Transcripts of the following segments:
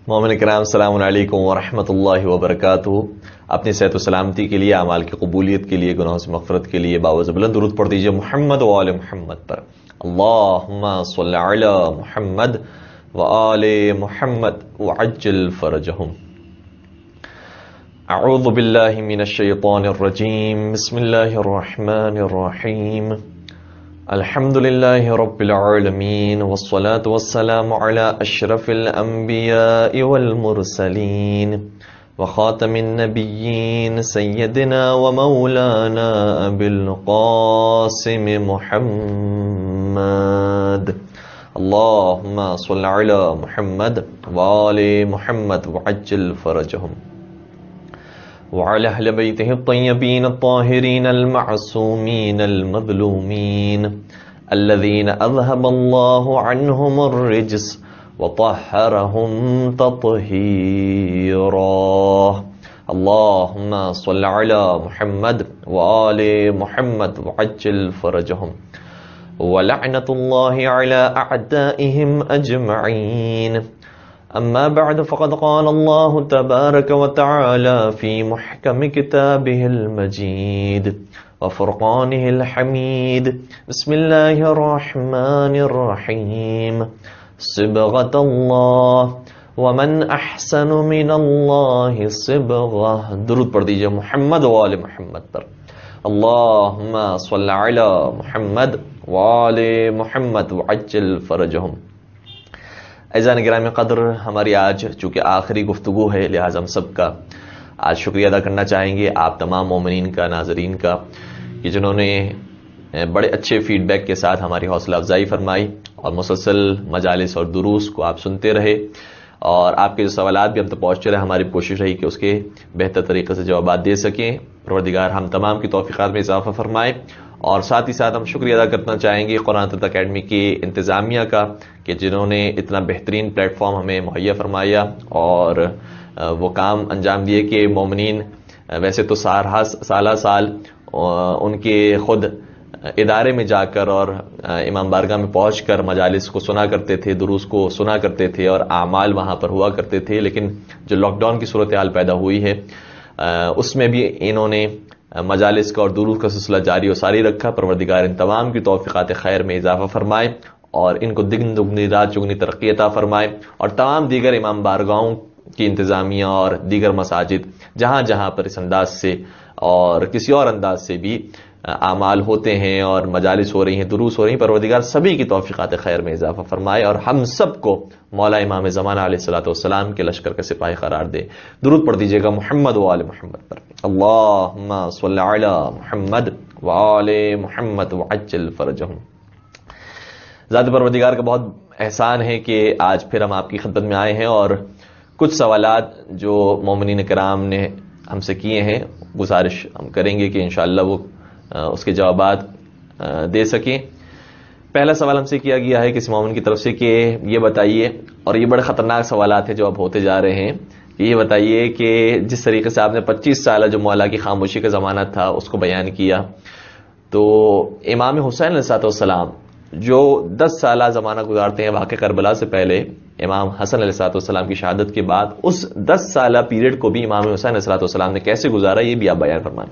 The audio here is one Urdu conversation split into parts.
مومن کرام السلام علیکم ورحمۃ اللہ وبرکاتہ۔ اپنی صحت و سلامتی کے لیے، اعمال کی قبولیت کے لیے، گناہوں سے مغفرت کے لیے باوز بلند درود پڑھ دیجیے محمد و آل محمد پر۔ اللہم صلی علی محمد و آل محمد وعجل فرجہم۔ اعوذ باللہ من الشیطان الرجیم، بسم اللہ الرحمن الرحیم۔ الحمد للہ رب العالمین والصلاة والسلام علی اشرف الانبیاء والمرسلین وخاتم النبیین سیدنا ومولانا ابی القاسم محمد۔ اللہم صل علی محمد وآل محمد وعجل فرجہم وعلى أهل بيته الطيبين الطاهرين المعصومين المظلومين الذين أذهب الله عنهم الرجس وطهرهم تطهيرا۔ اللهم صل على محمد وآل محمد وعجل فرجهم ولعنة الله على أعدائهم أجمعين۔ اما بعد فقد قال الله تبارك وتعالى في محكم كتابه المجيد وفرقانه الحميد، بسم الله الرحمن الرحيم، صبغة الله ومن احسن من الله صبغة۔ درود پڑھ دیجئے محمد و آل محمد پر۔ اللهم صل على محمد وآل محمد وعجل فرجهم۔ عزیزان گرامی قدر، ہماری آج چونکہ آخری گفتگو ہے، لہٰذا ہم سب کا آج شکریہ ادا کرنا چاہیں گے، آپ تمام مومنین کا، ناظرین کا، کہ جنہوں نے بڑے اچھے فیڈ بیک کے ساتھ ہماری حوصلہ افزائی فرمائی اور مسلسل مجالس اور دروس کو آپ سنتے رہے، اور آپ کے جو سوالات بھی ہم تک پہنچتے رہے، ہماری کوشش رہی کہ اس کے بہتر طریقے سے جوابات دے سکیں۔ پروردگار ہم تمام کی توفیقات میں اضافہ فرمائے، اور ساتھ ہی ساتھ ہم شکریہ ادا کرنا چاہیں گے قرآن ترت اکیڈمی کی انتظامیہ کا، کہ جنہوں نے اتنا بہترین پلیٹ فارم ہمیں مہیا فرمایا اور وہ کام انجام دیے کہ مومنین ویسے تو سالہ سال ان کے خود ادارے میں جا کر اور امام بارگاہ میں پہنچ کر مجالس کو سنا کرتے تھے، دروس کو سنا کرتے تھے اور اعمال وہاں پر ہوا کرتے تھے، لیکن جو لاک ڈاؤن کی صورتحال پیدا ہوئی ہے اس میں بھی انہوں نے مجالس کا اور دروس کا سلسلہ جاری و ساری رکھا۔ پروردگار ان تمام کی توفیقات خیر میں اضافہ فرمائے اور ان کو دگن دگنی رات چگنی ترقی عطا فرمائے، اور تمام دیگر امام بارگاہوں کی انتظامیہ اور دیگر مساجد جہاں جہاں پر اس انداز سے اور کسی اور انداز سے بھی اعمال ہوتے ہیں اور مجالس ہو رہی ہیں، دروس ہو رہی ہیں، پروردگار سبھی کی توفیقات خیر میں اضافہ فرمائے اور ہم سب کو مولا امام زمانہ علیہ الصلوۃ والسلام کے لشکر کا سپاہی قرار دے۔ درود پڑھ دیجیے گا محمد و آل محمد پر۔ اللہم صلی علی محمد و آل محمد وعجل فرجہم۔ ذات پروردگار کا بہت احسان ہے کہ آج پھر ہم آپ کی خدمت میں آئے ہیں، اور کچھ سوالات جو مومنین کرام نے ہم سے کیے ہیں، گزارش ہم کریں گے کہ انشاءاللہ وہ اس کے جوابات دے سکیں۔ پہلا سوال ہم سے کیا گیا ہے کسی مومن کی طرف سے کہ یہ بتائیے، اور یہ بڑے خطرناک سوالات ہیں جو اب ہوتے جا رہے ہیں، کہ یہ بتائیے کہ جس طریقے سے آپ نے 25 سالہ جو مولا کی خاموشی کا زمانہ تھا اس کو بیان کیا، تو امام حسین علیہ السلام جو 10 سالہ زمانہ گزارتے ہیں واقع کربلا سے پہلے، امام حسن علیہ السلام کی شہادت کے بعد اس 10 سالہ پیریڈ کو بھی امام حسین علیہ السلام نے کیسے گزارا، یہ بھی آپ بیان فرمائیں۔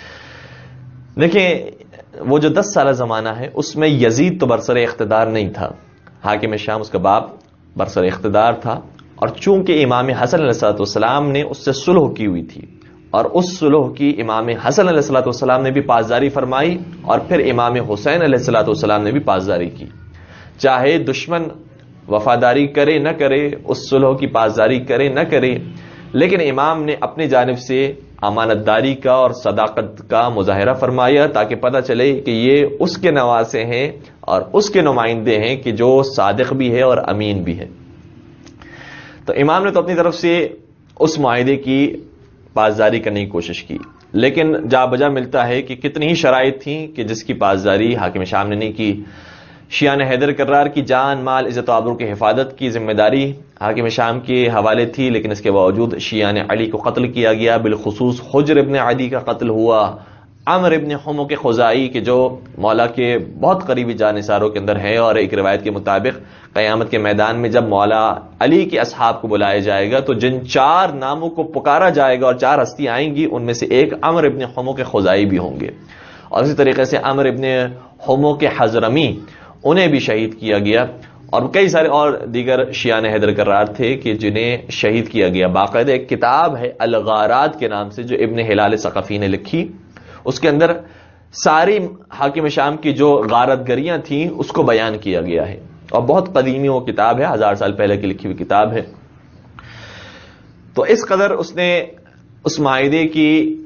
دیکھیں، وہ جو 10 سالہ زمانہ ہے اس میں یزید تو برسر اقتدار نہیں تھا، حاکم شام اس کا باپ برسر اقتدار تھا، اور چونکہ امام حسن علیہ السلام نے اس سے صلح کی ہوئی تھی، اور اس صلح کی امام حسن علیہ السلام نے بھی پاسداری فرمائی، اور پھر امام حسین علیہ السلام نے بھی پاسداری کی، چاہے دشمن وفاداری کرے نہ کرے، اس صلح کی پاسداری کرے نہ کرے، لیکن امام نے اپنی جانب سے امانت داری کا اور صداقت کا مظاہرہ فرمایا، تاکہ پتہ چلے کہ یہ اس کے نواسے ہیں اور اس کے نمائندے ہیں کہ جو صادق بھی ہے اور امین بھی ہے۔ تو امام نے تو اپنی طرف سے اس معاہدے کی پاسداری کرنے کی کوشش کی، لیکن جا بجا ملتا ہے کہ کتنی ہی شرائط تھیں کہ جس کی پاسداری حاکم شام نے نہیں کی۔ شیعہ نے حیدر کرار کی جان، مال، عزت و آبرو کی حفاظت کی ذمہ داری حاکم شام کے حوالے تھی، لیکن اس کے باوجود شیعہ نے علی کو قتل کیا گیا، بالخصوص حجر ابن عدی کا قتل ہوا، عمر ابن حمق خزائی کے جو مولا کے بہت قریبی جانثاروں کے اندر ہے، اور ایک روایت کے مطابق قیامت کے میدان میں جب مولا علی کے اصحاب کو بلایا جائے گا تو جن 4 ناموں کو پکارا جائے گا اور 4 ہستیاں آئیں گی، ان میں سے ایک عمر ابن حمق خزائی بھی ہوں گے. اور اسی طریقے سے عمر ابن حمق حضرمی انہیں بھی شہید کیا گیا، اور کئی سارے اور دیگر شیعان حیدر کرار تھے کہ جنہیں شہید کیا گیا. باقاعدہ ایک کتاب ہے الغارات کے نام سے جو ابن ہلال ثقفی نے لکھی، اس کے اندر ساری حاکم شام کی جو غارت گریاں تھیں اس کو بیان کیا گیا ہے، اور بہت قدیمی وہ کتاب ہے، 1000 سال پہلے کی لکھی ہوئی کتاب ہے. تو اس قدر اس نے اس معاہدے کی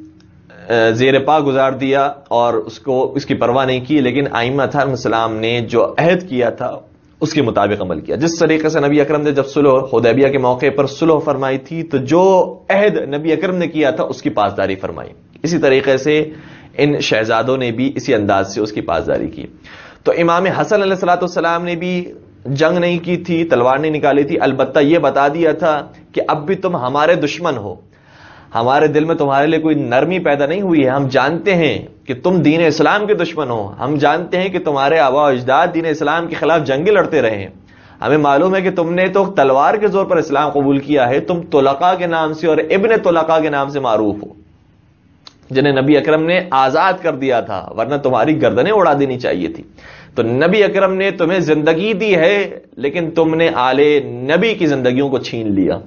زیر پا گزار دیا اور اس کی پرواہ نہیں کی، لیکن ائمہ علیہم السلام نے جو عہد کیا تھا اس کے مطابق عمل کیا. جس طریقے سے نبی اکرم نے جب صلح حدیبیہ کے موقع پر صلح فرمائی تھی تو جو عہد نبی اکرم نے کیا تھا اس کی پاسداری فرمائی، اسی طریقے سے ان شہزادوں نے بھی اسی انداز سے اس کی پاسداری کی. تو امام حسن علیہ الصلوۃ والسلام نے بھی جنگ نہیں کی تھی، تلوار نہیں نکالی تھی، البتہ یہ بتا دیا تھا کہ اب بھی تم ہمارے دشمن ہو، ہمارے دل میں تمہارے لیے کوئی نرمی پیدا نہیں ہوئی ہے، ہم جانتے ہیں کہ تم دین اسلام کے دشمن ہو، ہم جانتے ہیں کہ تمہارے آباء و اجداد دین اسلام کے خلاف جنگیں لڑتے رہے ہیں، ہمیں معلوم ہے کہ تم نے تو تلوار کے زور پر اسلام قبول کیا ہے، تم طلقاء کے نام سے اور ابن طلقاء کے نام سے معروف ہو، جنہیں نبی اکرم نے آزاد کر دیا تھا، ورنہ تمہاری گردنیں اڑا دینی چاہیے تھی. تو نبی اکرم نے تمہیں زندگی دی ہے لیکن تم نے آل نبی کی زندگیوں کو چھین لیا.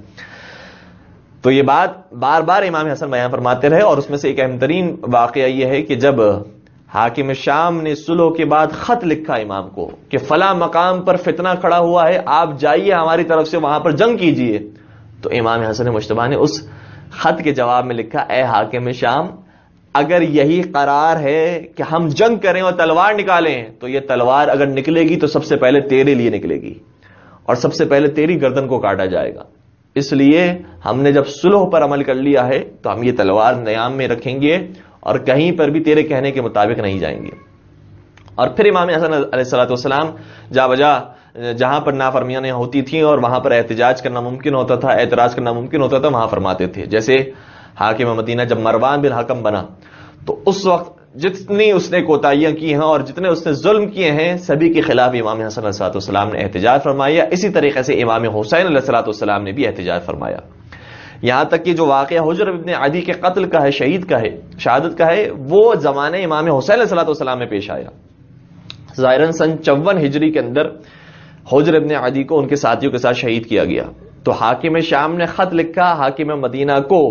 تو یہ بات بار بار امام حسن بیان فرماتے رہے، اور اس میں سے ایک اہم ترین واقعہ یہ ہے کہ جب حاکم شام نے صلح کے بعد خط لکھا امام کو کہ فلاں مقام پر فتنہ کھڑا ہوا ہے، آپ جائیے ہماری طرف سے وہاں پر جنگ کیجئے، تو امام حسن مجتبیٰ نے اس خط کے جواب میں لکھا، اے حاکم شام، اگر یہی قرار ہے کہ ہم جنگ کریں اور تلوار نکالیں تو یہ تلوار اگر نکلے گی تو سب سے پہلے تیرے لیے نکلے گی اور سب سے پہلے تیری گردن کو کاٹا جائے گا، اس لیے ہم نے جب صلح پر عمل کر لیا ہے تو ہم یہ تلوار نیام میں رکھیں گے اور کہیں پر بھی تیرے کہنے کے مطابق نہیں جائیں گے. اور پھر امام حسن علیہ الصلوۃ والسلام جا بجا جہاں پر نافرمانیاں ہوتی تھیں اور وہاں پر احتجاج کرنا ممکن ہوتا تھا، اعتراض کرنا ممکن ہوتا تھا، وہاں فرماتے تھے. جیسے حاکم مدینہ جب مروان بن حکم بنا تو اس وقت جتنی اس نے کوتاہیاں کی ہیں اور جتنے اس نے ظلم کیے ہیں سبھی کے خلاف امام حسن علیہ السلام نے احتجاج فرمایا. اسی طریقے سے امام حسین علیہ السلام نے بھی احتجاج فرمایا. یہاں تک کہ جو واقعہ حجر ابن عدی کے قتل کا ہے، شہید کا ہے، شہادت کا ہے، وہ زمانے امام حسین علیہ السلام میں پیش آیا. ظاہراً سن 54 ہجری کے اندر حجر ابن عدی کو ان کے ساتھیوں کے ساتھ شہید کیا گیا. تو حاکم شام نے خط لکھا حاکم مدینہ کو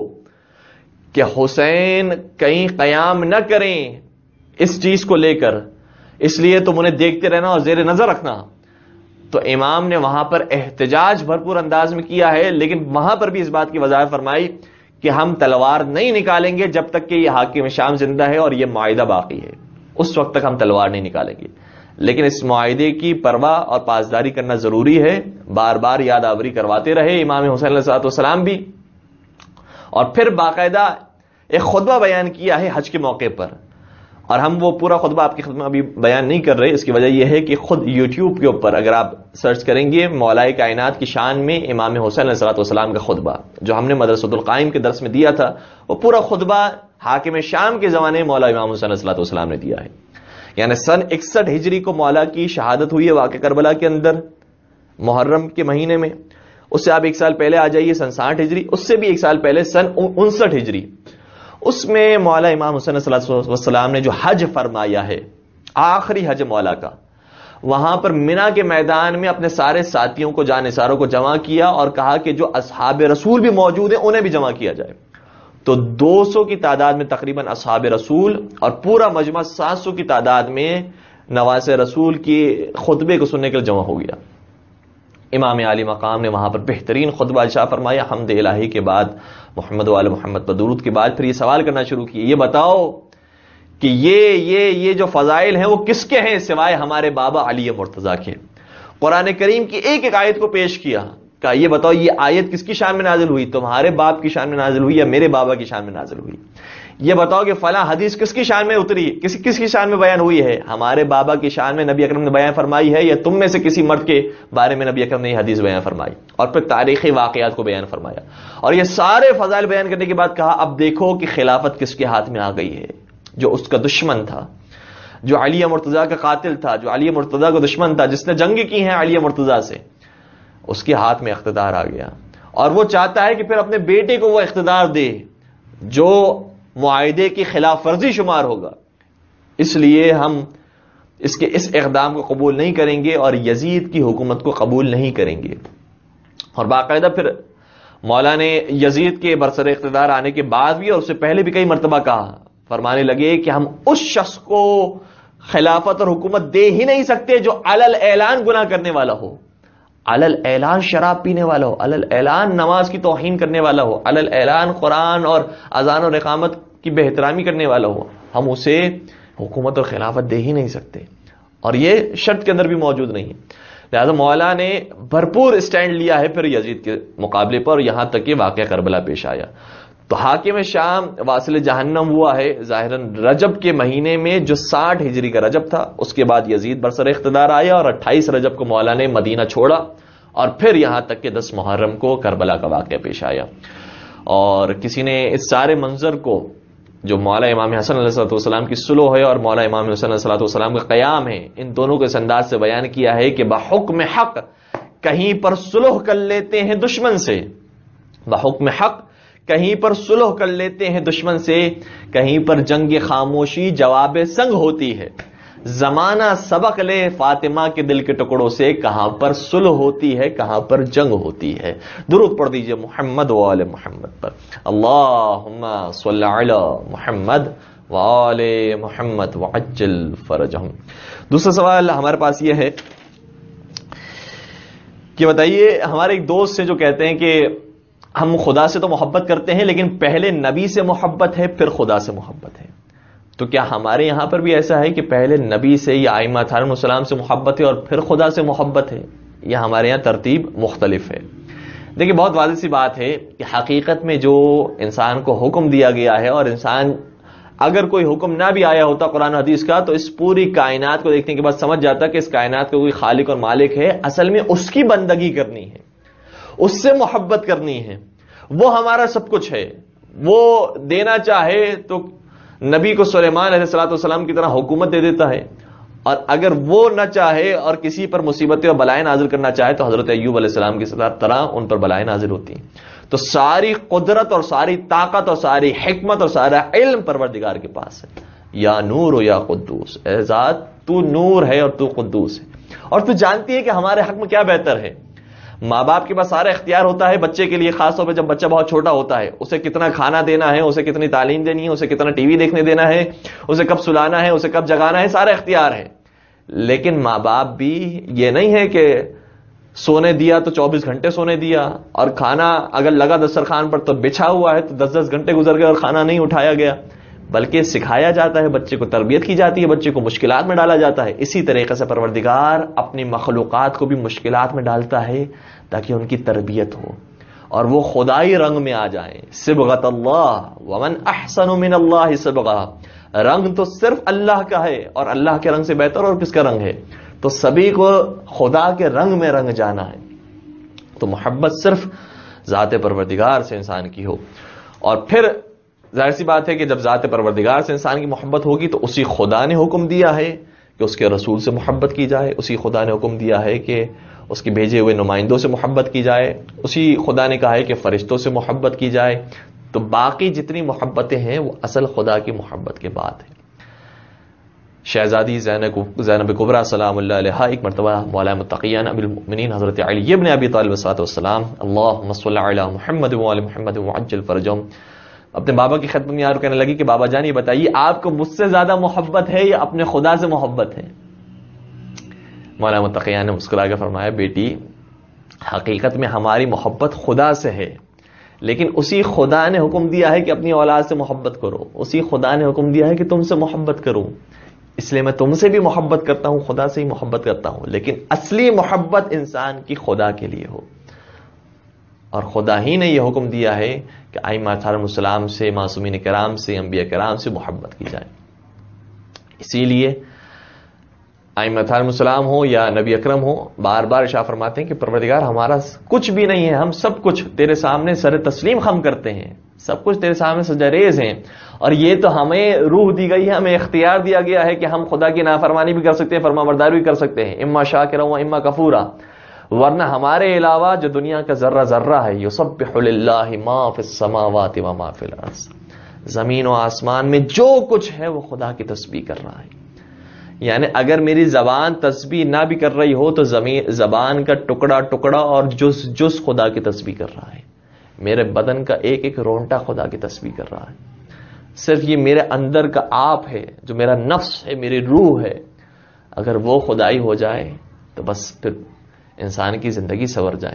کہ حسین کہیں قیام نہ کریں اس چیز کو لے کر، اس لیے تم انہیں دیکھتے رہنا اور زیر نظر رکھنا. تو امام نے وہاں پر احتجاج بھرپور انداز میں کیا ہے، لیکن وہاں پر بھی اس بات کی وضاحت فرمائی کہ ہم تلوار نہیں نکالیں گے جب تک کہ یہ حاکم شام زندہ ہے اور یہ معاہدہ باقی ہے، اس وقت تک ہم تلوار نہیں نکالیں گے. لیکن اس معاہدے کی پرواہ اور پاسداری کرنا ضروری ہے، بار بار یاد آوری کرواتے رہے امام حسین علیہ السلام بھی. اور پھر باقاعدہ ایک خطبہ بیان کیا ہے حج کے موقع پر، اور ہم وہ پورا خطبہ آپ کی خدمت ابھی بیان نہیں کر رہے. اس کی وجہ یہ ہے کہ خود یوٹیوب کے اوپر اگر آپ سرچ کریں گے مولائے کائنات کی شان میں امام حسین علیہ السلام کا خطبہ جو ہم نے مدرسۃ القائم کے درس میں دیا تھا، وہ پورا خطبہ حاکم شام کے زمانے میں مولا امام حسین علیہ السلام نے دیا ہے. یعنی سن 61 ہجری کو مولا کی شہادت ہوئی ہے واقع کربلا کے اندر محرم کے مہینے میں. اس سے آپ ایک سال پہلے آ جائیے سن 60 ہجری، اس سے بھی ایک سال پہلے سن 59 ہجری، اس میں مولا امام حسین صلی اللہ علیہ وسلم نے جو حج فرمایا ہے، آخری حج مولا کا، وہاں پر مینا کے میدان میں اپنے سارے ساتھیوں کو، جانثاروں کو جمع کیا اور کہا کہ جو اصحاب رسول بھی موجود ہیں انہیں بھی جمع کیا جائے. تو 200 کی تعداد میں تقریباً اصحاب رسول اور پورا مجمع 700 کی تعداد میں نواز رسول کی خطبے کو سننے کے لیے جمع ہو گیا. امام عالی مقام نے وہاں پر بہترین خطبہ ارشاد فرمایا. حمد الہی کے بعد، محمد و آل محمد پر درود کے بعد پھر یہ سوال کرنا شروع کیے، یہ بتاؤ کہ یہ جو فضائل ہیں وہ کس کے ہیں سوائے ہمارے بابا علی مرتضیٰ کے. قرآن کریم کی ایک ایک آیت کو پیش کیا، کہا یہ بتاؤ یہ آیت کس کی شان میں نازل ہوئی، تمہارے باپ کی شان میں نازل ہوئی یا میرے بابا کی شان میں نازل ہوئی. یہ بتاؤ کہ فلاں حدیث کس کی شان میں اتری، کس کی شان میں بیان ہوئی ہے، ہمارے بابا کی شان میں نبی اکرم نے بیان فرمائی ہے یا تم میں سے کسی مرد کے بارے میں نبی اکرم نے یہ حدیث بیان فرمائی. اور پھر تاریخی واقعات کو بیان فرمایا اور یہ سارے فضائل بیان کرنے کے بعد کہا اب دیکھو کہ خلافت کس کے ہاتھ میں آ گئی ہے. جو اس کا دشمن تھا، جو علی مرتضیٰ کا قاتل تھا، جو علی مرتضیٰ کا دشمن تھا، جس نے جنگ کی ہیں علی مرتضیٰ سے، اس کے ہاتھ میں اقتدار آ گیا، اور وہ چاہتا ہے کہ پھر اپنے بیٹے کو وہ اقتدار دے جو معاہدے کی خلاف ورزی شمار ہوگا۔ اس لیے ہم اس اقدام کو قبول نہیں کریں گے اور یزید کی حکومت کو قبول نہیں کریں گے۔ اور باقاعدہ پھر مولا نے یزید کے برسر اقتدار آنے کے بعد بھی اور اس سے پہلے بھی کئی مرتبہ کہا، فرمانے لگے کہ ہم اس شخص کو خلافت اور حکومت دے ہی نہیں سکتے جو علل اعلان گناہ کرنے والا ہو، علل اعلان شراب پینے والا ہو، علل اعلان نماز کی توہین کرنے والا ہو، علل اعلان قرآن اور اذان اور اقامت کی بے احترامی کرنے والا ہو، ہم اسے حکومت اور خلافت دے ہی نہیں سکتے، اور یہ شرط کے اندر بھی موجود نہیں ہے۔ لہذا مولا نے بھرپور اسٹینڈ لیا ہے پھر یزید کے مقابلے پر، یہاں تک کہ واقعہ کربلا پیش آیا۔ تو حاکم شام واصل جہنم ہوا ہے ظاہراً رجب کے مہینے میں جو 60 ہجری کا رجب تھا، اس کے بعد یزید برسر اقتدار آیا اور 28 رجب کو مولا نے مدینہ چھوڑا، اور پھر یہاں تک کہ 10 محرم کو کربلا کا واقعہ پیش آیا۔ اور کسی نے اس سارے منظر کو جو مولا امام حسن علیہ السلام کی صلح ہے اور مولا امام حسن علیہ السلام کا قیام ہے، ان دونوں کو اس انداز سے بیان کیا ہے کہ بحکم حق کہیں پر صلح کر لیتے ہیں دشمن سے، بحکم حق کہیں پر صلح کر لیتے ہیں دشمن سے، کہیں پر جنگ خاموشی جواب سنگ ہوتی ہے، زمانہ سبق لے فاطمہ کے دل کے ٹکڑوں سے، کہاں پر صلح ہوتی ہے کہاں پر جنگ ہوتی ہے۔ درود پڑھ دیجئے محمد و آل محمد پر، اللہم صلی علی محمد و آل محمد وعجل فرجہم۔ دوسرا سوال ہمارے پاس یہ ہے کہ بتائیے، ہمارے ایک دوست ہیں جو کہتے ہیں کہ ہم خدا سے تو محبت کرتے ہیں لیکن پہلے نبی سے محبت ہے پھر خدا سے محبت ہے، تو کیا ہمارے یہاں پر بھی ایسا ہے کہ پہلے نبی سے یا ائمہ علیہم السلام سے محبت ہے اور پھر خدا سے محبت ہے، یا ہمارے یہاں ترتیب مختلف ہے؟ دیکھیں، بہت واضح سی بات ہے کہ حقیقت میں جو انسان کو حکم دیا گیا ہے، اور انسان اگر کوئی حکم نہ بھی آیا ہوتا قرآن حدیث کا تو اس پوری کائنات کو دیکھنے کے بعد سمجھ جاتا کہ اس کائنات کا کوئی خالق اور مالک ہے، اصل میں اس کی بندگی کرنی ہے، اس سے محبت کرنی ہے، وہ ہمارا سب کچھ ہے۔ وہ دینا چاہے تو نبی کو سلیمان علیہ السلام کی طرح حکومت دے دیتا ہے، اور اگر وہ نہ چاہے اور کسی پر مصیبتیں اور بلائیں نازل کرنا چاہے تو حضرت ایوب علیہ السلام کی طرح ان پر بلائیں نازل ہوتی ہیں۔ تو ساری قدرت اور ساری طاقت اور ساری حکمت اور سارا علم پروردگار کے پاس ہے۔ یا نور و یا قدوس، اے ذات تو نور ہے اور تو قدوس ہے، اور تو جانتی ہے کہ ہمارے حق میں کیا بہتر ہے۔ ماں باپ کے پاس سارا اختیار ہوتا ہے بچے کے لیے، خاص طور پہ جب بچہ بہت چھوٹا ہوتا ہے، اسے کتنا کھانا دینا ہے، اسے کتنی تعلیم دینی ہے، اسے کتنا ٹی وی دیکھنے دینا ہے، اسے کب سلانا ہے، اسے کب جگانا ہے، سارا اختیار ہے۔ لیکن ماں باپ بھی یہ نہیں ہے کہ سونے دیا تو 24 گھنٹے سونے دیا، اور کھانا اگر لگا دسترخوان پر تو بچھا ہوا ہے تو 10 گھنٹے گزر گئے اور کھانا نہیں اٹھایا گیا، بلکہ سکھایا جاتا ہے، بچے کو تربیت کی جاتی ہے، بچے کو مشکلات میں ڈالا جاتا ہے۔ اسی طریقے سے پروردگار اپنی مخلوقات کو بھی مشکلات میں ڈالتا ہے تاکہ ان کی تربیت ہو اور وہ خدائی رنگ میں آ جائیں۔ صبغۃ اللہ ومن احسن من اللہ صبغہ، رنگ تو صرف اللہ کا ہے، اور اللہ کے رنگ سے بہتر اور کس کا رنگ ہے؟ تو سبھی کو خدا کے رنگ میں رنگ جانا ہے۔ تو محبت صرف ذات پروردگار سے انسان کی ہو، اور پھر ظاہر سی بات ہے کہ جب ذات پروردگار سے انسان کی محبت ہوگی تو اسی خدا نے حکم دیا ہے کہ اس کے رسول سے محبت کی جائے، اسی خدا نے حکم دیا ہے کہ اس کے بھیجے ہوئے نمائندوں سے محبت کی جائے، اسی خدا نے کہا ہے کہ فرشتوں سے محبت کی جائے۔ تو باقی جتنی محبتیں ہیں وہ اصل خدا کی محبت کے بعد ہے۔ شہزادی زینب کبریٰ سلام اللہ علیہا ایک مرتبہ مولا متقیان ابی المؤمنین حضرت علی ابن ابی طالب صلی والسلام اللہم صلی علی محمد وعلی محمد وعجل فرجہم، اپنے بابا کی خدمت میں کہنے لگی کہ بابا جان یہ بتائیے آپ کو مجھ سے زیادہ محبت ہے یا اپنے خدا سے محبت ہے؟ مولا متقیان نے مسکرا کے فرمایا، بیٹی حقیقت میں ہماری محبت خدا سے ہے، لیکن اسی خدا نے حکم دیا ہے کہ اپنی اولاد سے محبت کرو، اسی خدا نے حکم دیا ہے کہ تم سے محبت کرو، اس لیے میں تم سے بھی محبت کرتا ہوں، خدا سے ہی محبت کرتا ہوں، لیکن اصلی محبت انسان کی خدا کے لیے ہو، اور خدا ہی نے یہ حکم دیا ہے کہ ائمہ علیہم السلام سے، معصومین کرام سے، انبیاء کرام سے محبت کی جائے۔ اسی لیے ائمہ علیہم السلام ہو یا نبی اکرم ہو، بار بار ارشاد فرماتے ہیں کہ پروردگار ہمارا کچھ بھی نہیں ہے، ہم سب کچھ تیرے سامنے سر تسلیم خم کرتے ہیں، سب کچھ تیرے سامنے سجدہ ریز ہیں، اور یہ تو ہمیں روح دی گئی ہے، ہمیں اختیار دیا گیا ہے کہ ہم خدا کی نافرمانی بھی کر سکتے ہیں، فرما برداری بھی کر سکتے ہیں، اما شاکرا و اما کفورا، ورنہ ہمارے علاوہ جو دنیا کا ذرہ ذرہ ہے، یسبح للہ ما فی السماوات و ما فی الارض، زمین و آسمان میں جو کچھ ہے وہ خدا کی تسبیح کر رہا ہے. یعنی اگر میری زبان تسبیح نہ بھی کر رہی ہو تو زبان کا ٹکڑا ٹکڑا اور جز خدا کی تسبیح کر رہا ہے. میرے بدن کا ایک ایک رونٹا خدا کی تسبیح کر رہا ہے. صرف یہ میرے اندر کا آپ ہے، جو میرا نفس ہے، میری روح ہے، اگر وہ خدائی ہو جائے تو بس پھر انسان کی زندگی سنور جائے.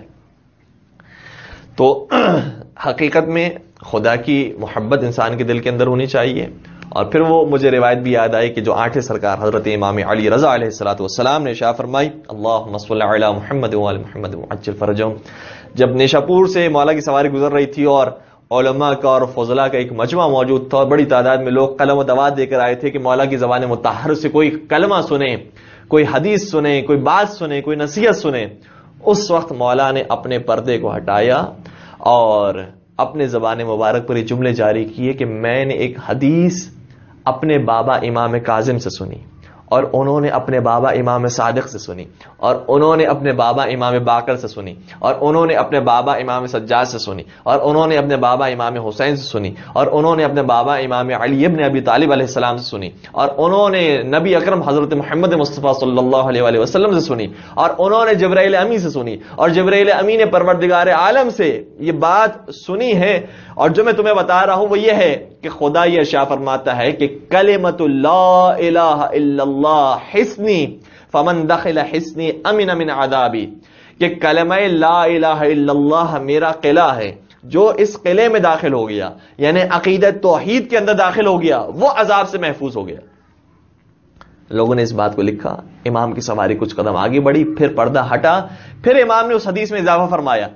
تو حقیقت میں خدا کی محبت انسان کے دل کے اندر ہونی چاہیے. اور پھر وہ مجھے روایت بھی یاد آئی کہ جو آٹھیں سرکار حضرت امام علی رضا علیہ الصلوۃ والسلام نے ارشاد فرمائی، اللہم صل علی محمد وعلی محمد وعجل فرجہم. جب نیشاپور سے مولا کی سواری گزر رہی تھی اور علماء کا اور فضلاء کا ایک مجمع موجود تھا اور بڑی تعداد میں لوگ قلم و دوات دے کر آئے تھے کہ مولا کی زبان مطہر سے کوئی کلمہ سنیں، کوئی حدیث سنیں، کوئی بات سنیں، کوئی نصیحت سنیں. اس وقت مولا نے اپنے پردے کو ہٹایا اور اپنے زبان مبارک پر یہ جملے جاری کیے کہ میں نے ایک حدیث اپنے بابا امام کاظم سے سنی، اور انہوں نے اپنے بابا امام صادق سے سنی، اور انہوں نے اپنے بابا امام باقر سے سنی، اور انہوں نے اپنے بابا امام سجاد سے سنی، اور انہوں نے اپنے بابا امام حسین سے سنی، اور انہوں نے اپنے بابا امام علی ابن ابی طالب علیہ السلام سے سنی، اور انہوں نے نبی اکرم حضرت محمد مصطفیٰ صلی اللہ علیہ وآلہ وسلم سے سنی، اور انہوں نے جبرائیل امی سے سنی، اور جبرائیل امی نے پروردگار عالم سے یہ بات سنی ہے. اور جو میں تمہیں بتا رہا ہوں وہ یہ ہے کہ خدا یہ ارشاد فرماتا ہے کہ کلمۃ لا الہ الا اللہ حصنی فمن دخل حصنی امن من عذابی، کہ کلمہ لا الہ الا اللہ میرا قلعہ ہے، جو اس قلعے میں داخل ہو گیا، یعنی عقیدہ توحید کے اندر داخل ہو گیا، وہ عذاب سے محفوظ ہو گیا. لوگوں نے اس بات کو لکھا. امام کی سواری کچھ قدم آگے بڑھی، پھر پردہ ہٹا، پھر امام نے اس حدیث میں اضافہ فرمایا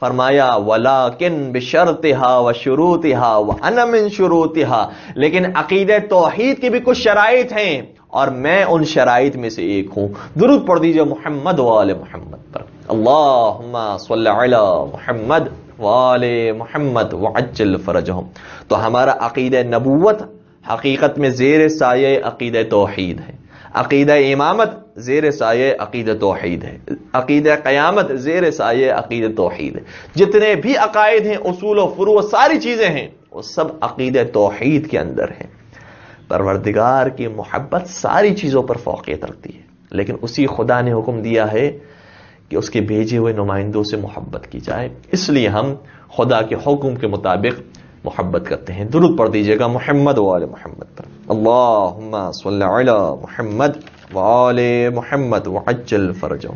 وَلَكِن بِشَرْطِهَا وَشُرُوطِهَا وَأَنَا مِن شُرُوطِهَا، لیکن عقیدہ توحید کی بھی کچھ شرائط ہیں اور میں ان شرائط میں سے ایک ہوں. درود پڑھ دیجئے محمد وآل محمد پر. اللہم صل علی محمد وآل محمد وعجل فرجہم. تو ہمارا عقیدہ نبوت حقیقت میں زیر سایہ عقیدہ توحید ہے، عقیدہ امامت زیر سایہ عقیدہ توحید ہے، عقیدہ قیامت زیر سایہ عقیدہ توحید ہے. جتنے بھی عقائد ہیں، اصول و فروع، ساری چیزیں ہیں، وہ سب عقیدہ توحید کے اندر ہیں. پروردگار کی محبت ساری چیزوں پر فوقیت رکھتی ہے، لیکن اسی خدا نے حکم دیا ہے کہ اس کے بھیجے ہوئے نمائندوں سے محبت کی جائے. اس لیے ہم خدا کے حکم کے مطابق محبت کرتے ہیں. درود پڑھ دیجئے گا محمد وآل محمد پر. اللہم صل علی محمد وآل محمد وعجل فرجہم.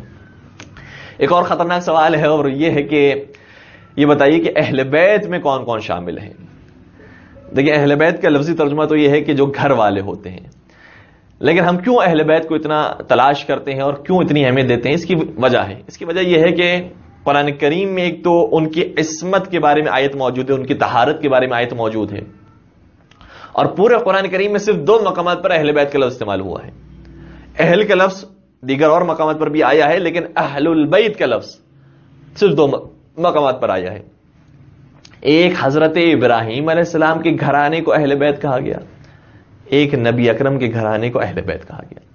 ایک اور خطرناک سوال ہے، اور یہ ہے کہ یہ بتائیے کہ اہل بیت میں کون کون شامل ہیں. دیکھیں، اہل بیت کا لفظی ترجمہ تو یہ ہے کہ جو گھر والے ہوتے ہیں، لیکن ہم کیوں اہل بیت کو اتنا تلاش کرتے ہیں اور کیوں اتنی اہمیت دیتے ہیں؟ اس کی وجہ ہے. اس کی وجہ یہ ہے کہ قرآن کریم میں ایک تو ان کی عصمت کے بارے میں آیت موجود ہے، ان کی طہارت کے بارے میں آیت موجود ہے، اور پورے قرآن کریم میں صرف 2 مقامات پر اہل بیت کا لفظ استعمال ہوا ہے. اہل کا لفظ دیگر اور مقامات پر بھی آیا ہے، لیکن اہل البیت کا لفظ صرف 2 مقامات پر آیا ہے. ایک حضرت ابراہیم علیہ السلام کے گھرانے کو اہل بیت کہا گیا، ایک نبی اکرم کے گھرانے کو اہل بیت کہا گیا.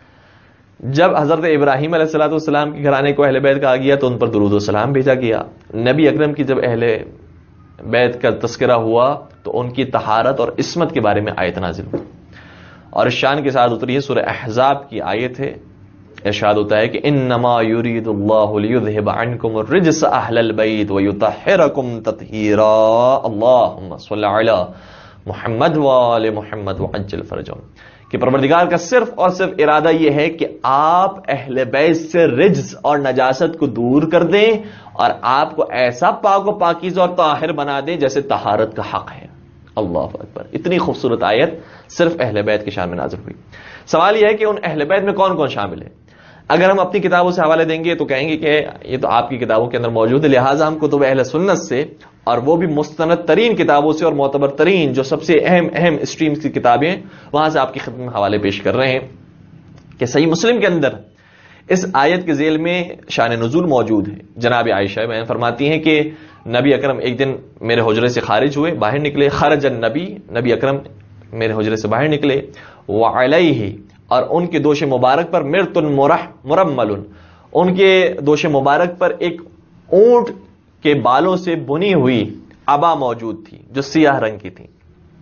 جب حضرت ابراہیم علیہ السلام کے گھرانے کو اہل بیت کہا گیا تو ان پر درود و سلام بھیجا گیا. نبی اکرم کی جب اہل بیت کا تذکرہ ہوا تو ان کی طہارت اور عصمت کے بارے میں آیت نازل ہوئی، اور شان کے ساتھ اتری ہے. سورہ احزاب کی آیت ہے، ارشاد ہوتا ہے کہ انما یرید اللہ لیذھب عنکم الرجس اہل البیت ویطہرکم تطہیرا. اللہم صل علی محمد وآل محمد وعجل فرجہم. کہ پروردگار کا صرف اور صرف ارادہ یہ ہے کہ آپ اہل بیت سے رجس اور نجاست کو دور کر دیں اور آپ کو ایسا پاک و پاکیزہ اور طاہر بنا دیں جیسے طہارت کا حق ہے. اللہ اکبر. اتنی خوبصورت آیت صرف اہل بیت کی شان میں نازل ہوئی. سوال یہ ہے کہ ان اہل بیت میں کون کون شامل ہے؟ اگر ہم اپنی کتابوں سے حوالے دیں گے تو کہیں گے کہ یہ تو آپ کی کتابوں کے اندر موجود ہے، لہٰذا ہم کتب اہل سنت سے اور وہ بھی مستند ترین کتابوں سے اور معتبر ترین جو سب سے اہم اسٹریمز کی کتابیں وہاں سے آپ کی خدمت میں حوالے پیش کر رہے ہیں. کہ صحیح مسلم کے اندر اس آیت کے ذیل میں شان نزول موجود ہے. جناب عائشہ بیان فرماتی ہیں کہ نبی اکرم ایک دن میرے حجرے سے خارج ہوئے، باہر نکلے. خرج النبی، نبی اکرم میرے حجرے سے باہر نکلے. وعلیہ، اور ان کے دوش مبارک پر مرت مرمل، ان کے دوش مبارک پر ایک اونٹ کے بالوں سے بنی ہوئی عبا موجود تھی جو سیاہ رنگ کی تھی.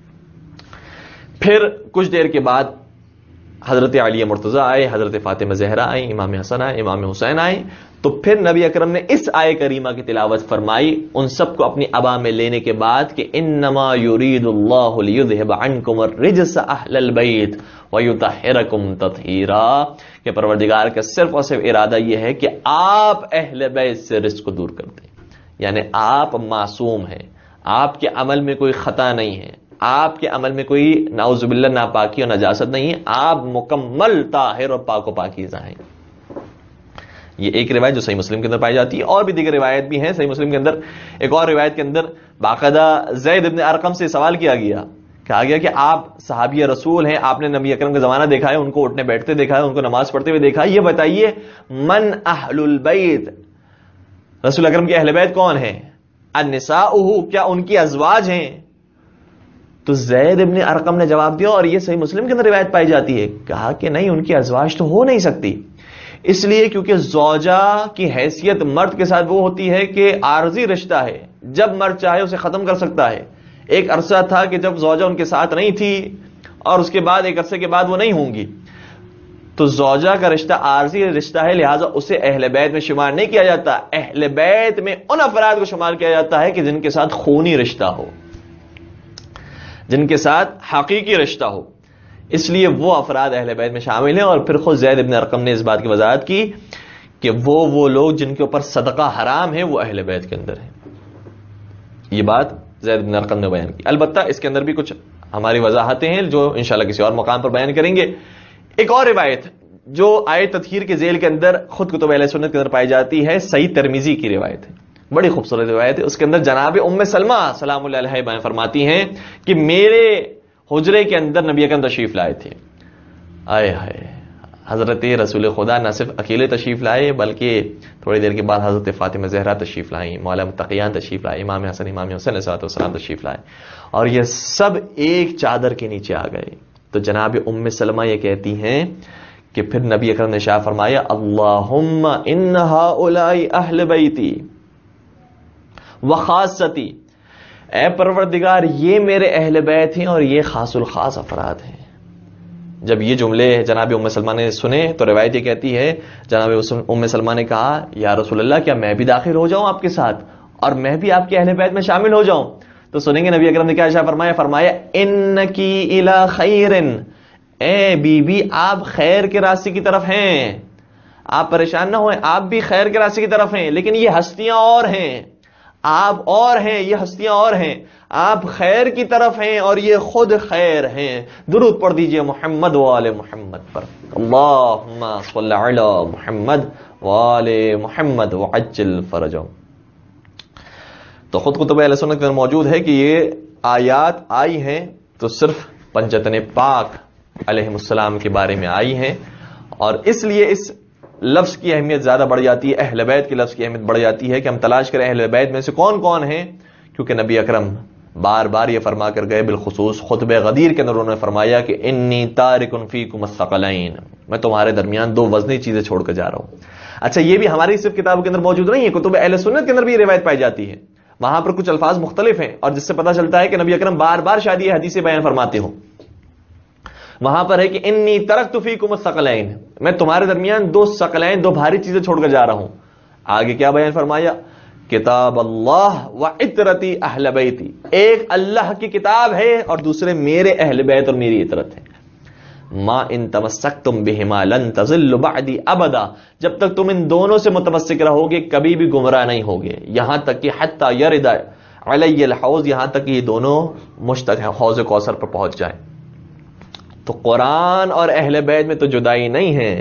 پھر کچھ دیر کے بعد حضرت علی مرتضی آئے، حضرت فاطمہ زہرا آئی، امام حسن آئے، امام حسین آئے. تو پھر نبی اکرم نے اس آیہ کریمہ کی تلاوت فرمائی ان سب کو اپنی عبا میں لینے کے بعد کہ انما یرید اللہ لیذھب عنکم الرجس اہل البیت ویطہرکم تطہیرا، کہ پروردگار کا صرف اور صرف ارادہ یہ ہے کہ آپ اہل بیت سے رجس کو دور کر دیں. یعنی آپ معصوم ہیں، آپ کے عمل میں کوئی خطا نہیں ہے، آپ کے عمل میں کوئی نعوذ باللہ ناپاکی اور نجاست نہیں ہے، آپ مکمل طاہر اور پاک و پاکیزہ ہیں. یہ ایک روایت جو صحیح مسلم کے اندر پائی جاتی ہے، اور بھی دیگر روایت بھی ہیں صحیح مسلم کے اندر. ایک اور روایت کے اندر باقاعدہ زید ابن ارقم سے سوال کیا گیا، کہا گیا کہ آپ صحابی رسول ہیں، آپ نے نبی اکرم کا زمانہ دیکھا ہے، ان کو اٹھنے بیٹھتے دیکھا ہے، ان کو نماز پڑھتے ہوئے دیکھا ہے، یہ بتائیے من اہل البیت، رسول اکرم کے اہل بیت کون ہیں؟ النساؤہ، کیا ان کی ازواج ہیں؟ تو زید ابن ارقم نے جواب دیا، اور یہ صحیح مسلم کے اندر روایت پائی جاتی ہے، کہا کہ نہیں، ان کی ازواج تو ہو نہیں سکتی، اس لیے کیونکہ زوجہ کی حیثیت مرد کے ساتھ وہ ہوتی ہے کہ عارضی رشتہ ہے، جب مرد چاہے اسے ختم کر سکتا ہے. ایک عرصہ تھا کہ جب زوجہ ان کے ساتھ نہیں تھی، اور اس کے بعد ایک عرصے کے بعد وہ نہیں ہوں گی، تو زوجہ کا رشتہ عارضی رشتہ ہے، لہٰذا اسے اہل بیت میں شمار نہیں کیا جاتا. اہل بیت میں ان افراد کو شمار کیا جاتا ہے کہ جن کے ساتھ خونی رشتہ ہو، جن کے ساتھ حقیقی رشتہ ہو، اس لیے وہ افراد اہل بیت میں شامل ہیں. اور پھر خود زید ابن ارقم نے اس بات کی وضاحت کی کہ وہ لوگ جن کے اوپر صدقہ حرام ہے وہ اہل بیت کے اندر ہیں. یہ بات زید ابن ارقم نے بیان کی. البتہ اس کے اندر بھی کچھ ہماری وضاحتیں ہیں جو انشاءاللہ کسی اور مقام پر بیان کریں گے. ایک اور روایت جو آیت تطہیر کے ذیل کے اندر خود کتب اہل سنت کے اندر پائی جاتی ہے، صحیح ترمذی کی روایت ہے، بڑی خوبصورت روایت ہے. اس کے اندر جناب ام سلمہ سلام اللہ علیہ بیان فرماتی ہیں کہ میرے حجرے کے اندر نبی اکرم تشریف لائے تھے. آئے ہائے، حضرت رسول خدا نہ صرف اکیلے تشریف لائے بلکہ تھوڑی دیر کے بعد حضرت فاطمہ زہرا تشریف لائیں، مولا متقیان تشریف لائے، امام حسن امام حسین علیہ السلام تشریف لائے، اور یہ سب ایک چادر کے نیچے آ گئے. تو جناب ام سلمہ یہ کہتی ہیں کہ پھر نبی اکرم نے ارشاد فرمایا اللہم ان ہؤلاء اہل بیتی وخاصتی، اے پروردگار یہ میرے اہل بیت ہیں اور یہ خاص الخاص افراد ہیں. جب یہ جملے جناب ام سلمہ نے سنے تو روایت یہ کہتی ہے جناب ام سلمہ نے کہا یا رسول اللہ کیا میں بھی داخل ہو جاؤں آپ کے ساتھ اور میں بھی آپ کے اہل بیت میں شامل ہو جاؤں؟ تو سنیں گے نبی اکرم نے کیا ارشاد فرمایا انکی الی خیر، اے بی بی آپ خیر کے راستے کی طرف ہیں، آپ پریشان نہ ہوئیں، آپ بھی خیر کے راستے کی طرف ہیں، لیکن یہ ہستیاں اور ہیں، آپ اور ہیں، یہ ہستیاں اور ہیں، آپ خیر کی طرف ہیں اور یہ خود خیر ہیں. درود پڑھ دیجئے محمد و آل محمد پر، اللہم صلی علی محمد و آل محمد وعجل فرجهم. تو خود کتب اہل سنت کے اندر موجود ہے کہ یہ آیات آئی ہیں تو صرف پنجتن پاک علیہم السلام کے بارے میں آئی ہیں، اور اس لیے اس لفظ کی اہمیت زیادہ بڑھ جاتی ہے، اہل بیت کے لفظ کی اہمیت بڑھ جاتی ہے کہ ہم تلاش کریں اہل بیت میں سے کون کون ہیں، کیونکہ نبی اکرم بار بار یہ فرما کر گئے، بالخصوص خطبہ غدیر کے اندر انہوں نے فرمایا کہ انی تارک فیکم الثقلین، میں تمہارے درمیان دو وزنی چیزیں چھوڑ کر جا رہا ہوں. اچھا یہ بھی ہماری صرف کتابوں کے اندر موجود نہیں ہے، کتب اہل سنت کے اندر بھی یہ روایت پائی جاتی ہے، وہاں پر کچھ الفاظ مختلف ہیں اور جس سے پتہ چلتا ہے کہ نبی اکرم بار بار شاید یہ حدیثیں بیان فرماتے ہوں. وہاں پر ہے کہ انی ترکت فیکم الثقلین، میں تمہارے درمیان دو ثقلین، دو بھاری چیزیں چھوڑ کر جا رہا ہوں. آگے کیا بیان فرمایا؟ کتاب اللہ و عطرتی اہل بیتی، ایک اللہ کی کتاب ہے اور دوسرے میرے اہل بیت اور میری عطرت ہے. ما ان تمسکتم بہما لن تضلوا بعدی ابدا، جب تک تم ان دونوں سے متمسک رہو گے کبھی بھی گمراہ نہیں ہوگے، یہاں تک کہ حتی یرد علی الحوض، یہاں تک کہ یہ دونوں مجھ تک حوض کوثر پر پہنچ جائیں. تو قرآن اور اہل بیت میں تو جدائی نہیں ہے،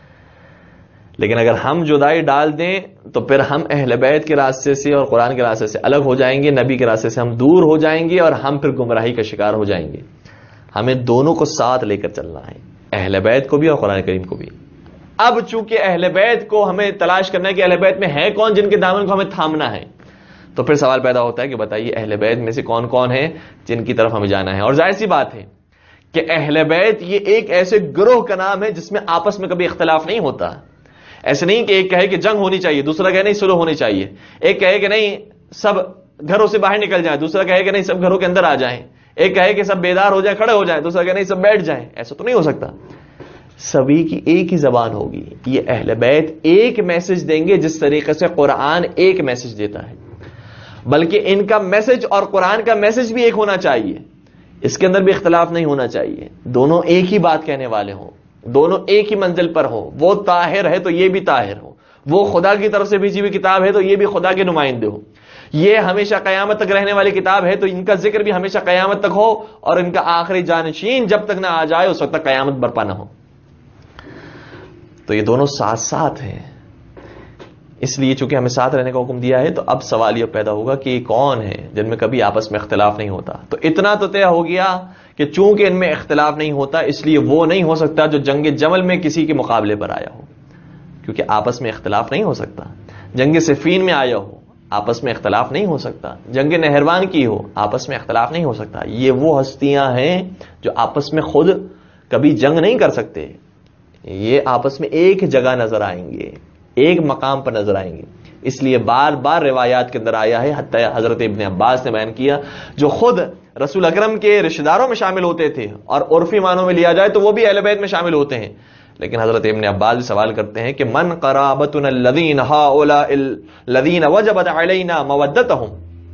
لیکن اگر ہم جدائی ڈال دیں تو پھر ہم اہل بیت کے راستے سے اور قرآن کے راستے سے الگ ہو جائیں گے، نبی کے راستے سے ہم دور ہو جائیں گے اور ہم پھر گمراہی کا شکار ہو جائیں گے. ہمیں دونوں کو ساتھ لے کر چلنا ہے. اہل بیت کو بھی اور قرآن کریم کو بھی. اب چونکہ اہل بیت کو ہمیں تلاش کرنا ہے کہ اہل بیت میں ہے کون جن کے دامن کو ہمیں تھامنا ہے, تو پھر سوال پیدا ہوتا ہے کہ بتائیے اہل بیت میں سے کون کون ہیں جن کی طرف ہمیں جانا ہے. اور ظاہر سی بات ہے کہ اہل بیت یہ ایک ایسے گروہ کا نام ہے جس میں آپس میں کبھی اختلاف نہیں ہوتا. ایسے نہیں کہ ایک کہے کہ جنگ ہونی چاہیے, دوسرا کہے نہیں صلح ہونی چاہیے, ایک کہے کہ نہیں سب گھروں سے باہر نکل جائیں, دوسرا کہے کہ نہیں سب گھروں کے اندر آ جائیں, ایک کہے کہ سب بیدار ہو جائیں کھڑے ہو جائیں, دوسرا کہے نہیں سب بیٹھ جائیں. ایسا تو نہیں ہو سکتا. سبھی کی ایک ہی زبان ہوگی. یہ اہل بیت ایک میسج دیں گے جس طریقے سے قرآن ایک میسج دیتا ہے, بلکہ ان کا میسج اور قرآن کا میسج بھی ایک ہونا چاہیے. اس کے اندر بھی اختلاف نہیں ہونا چاہیے. دونوں ایک ہی بات کہنے والے ہوں, دونوں ایک ہی منزل پر ہو. وہ طاہر ہے تو یہ بھی طاہر ہو, وہ خدا کی طرف سے بھیجی ہوئی کتاب ہے تو یہ بھی خدا کے نمائندے ہو. یہ ہمیشہ قیامت تک رہنے والی کتاب ہے تو ان کا ذکر بھی ہمیشہ قیامت تک ہو, اور ان کا آخری جانشین جب تک نہ آ جائے اس وقت تک قیامت برپا نہ ہو. تو یہ دونوں ساتھ ساتھ ہیں. اس لیے چونکہ ہمیں ساتھ رہنے کا حکم دیا ہے تو اب سوال یہ پیدا ہوگا کہ یہ کون ہے جن میں کبھی آپس میں اختلاف نہیں ہوتا. تو اتنا تو طے ہو گیا کہ چونکہ ان میں اختلاف نہیں ہوتا اس لیے وہ نہیں ہو سکتا جو جنگ جمل میں کسی کے مقابلے پر آیا ہو, کیونکہ آپس میں اختلاف نہیں ہو سکتا. جنگ صفین میں آیا ہو, آپس میں اختلاف نہیں ہو سکتا. جنگ نہروان کی ہو, آپس میں اختلاف نہیں ہو سکتا. یہ وہ ہستیاں ہیں جو آپس میں خود کبھی جنگ نہیں کر سکتے. یہ آپس میں ایک جگہ نظر آئیں گے, ایک مقام پر نظر آئیں گے. اس لیے بار بار روایات کے اندر آیا ہے, حتی حضرت ابن عباس نے بیان کیا جو خود رسول اکرم کے رشتہ داروں میں شامل ہوتے تھے, اور عرفی معنوں میں لیا جائے تو وہ بھی اہل بیت میں شامل ہوتے ہیں. لیکن حضرت ابن عباس بھی سوال کرتے ہیں کہ من قرابتنا الذین هؤلاء الذین وجبت علینا مودتهم,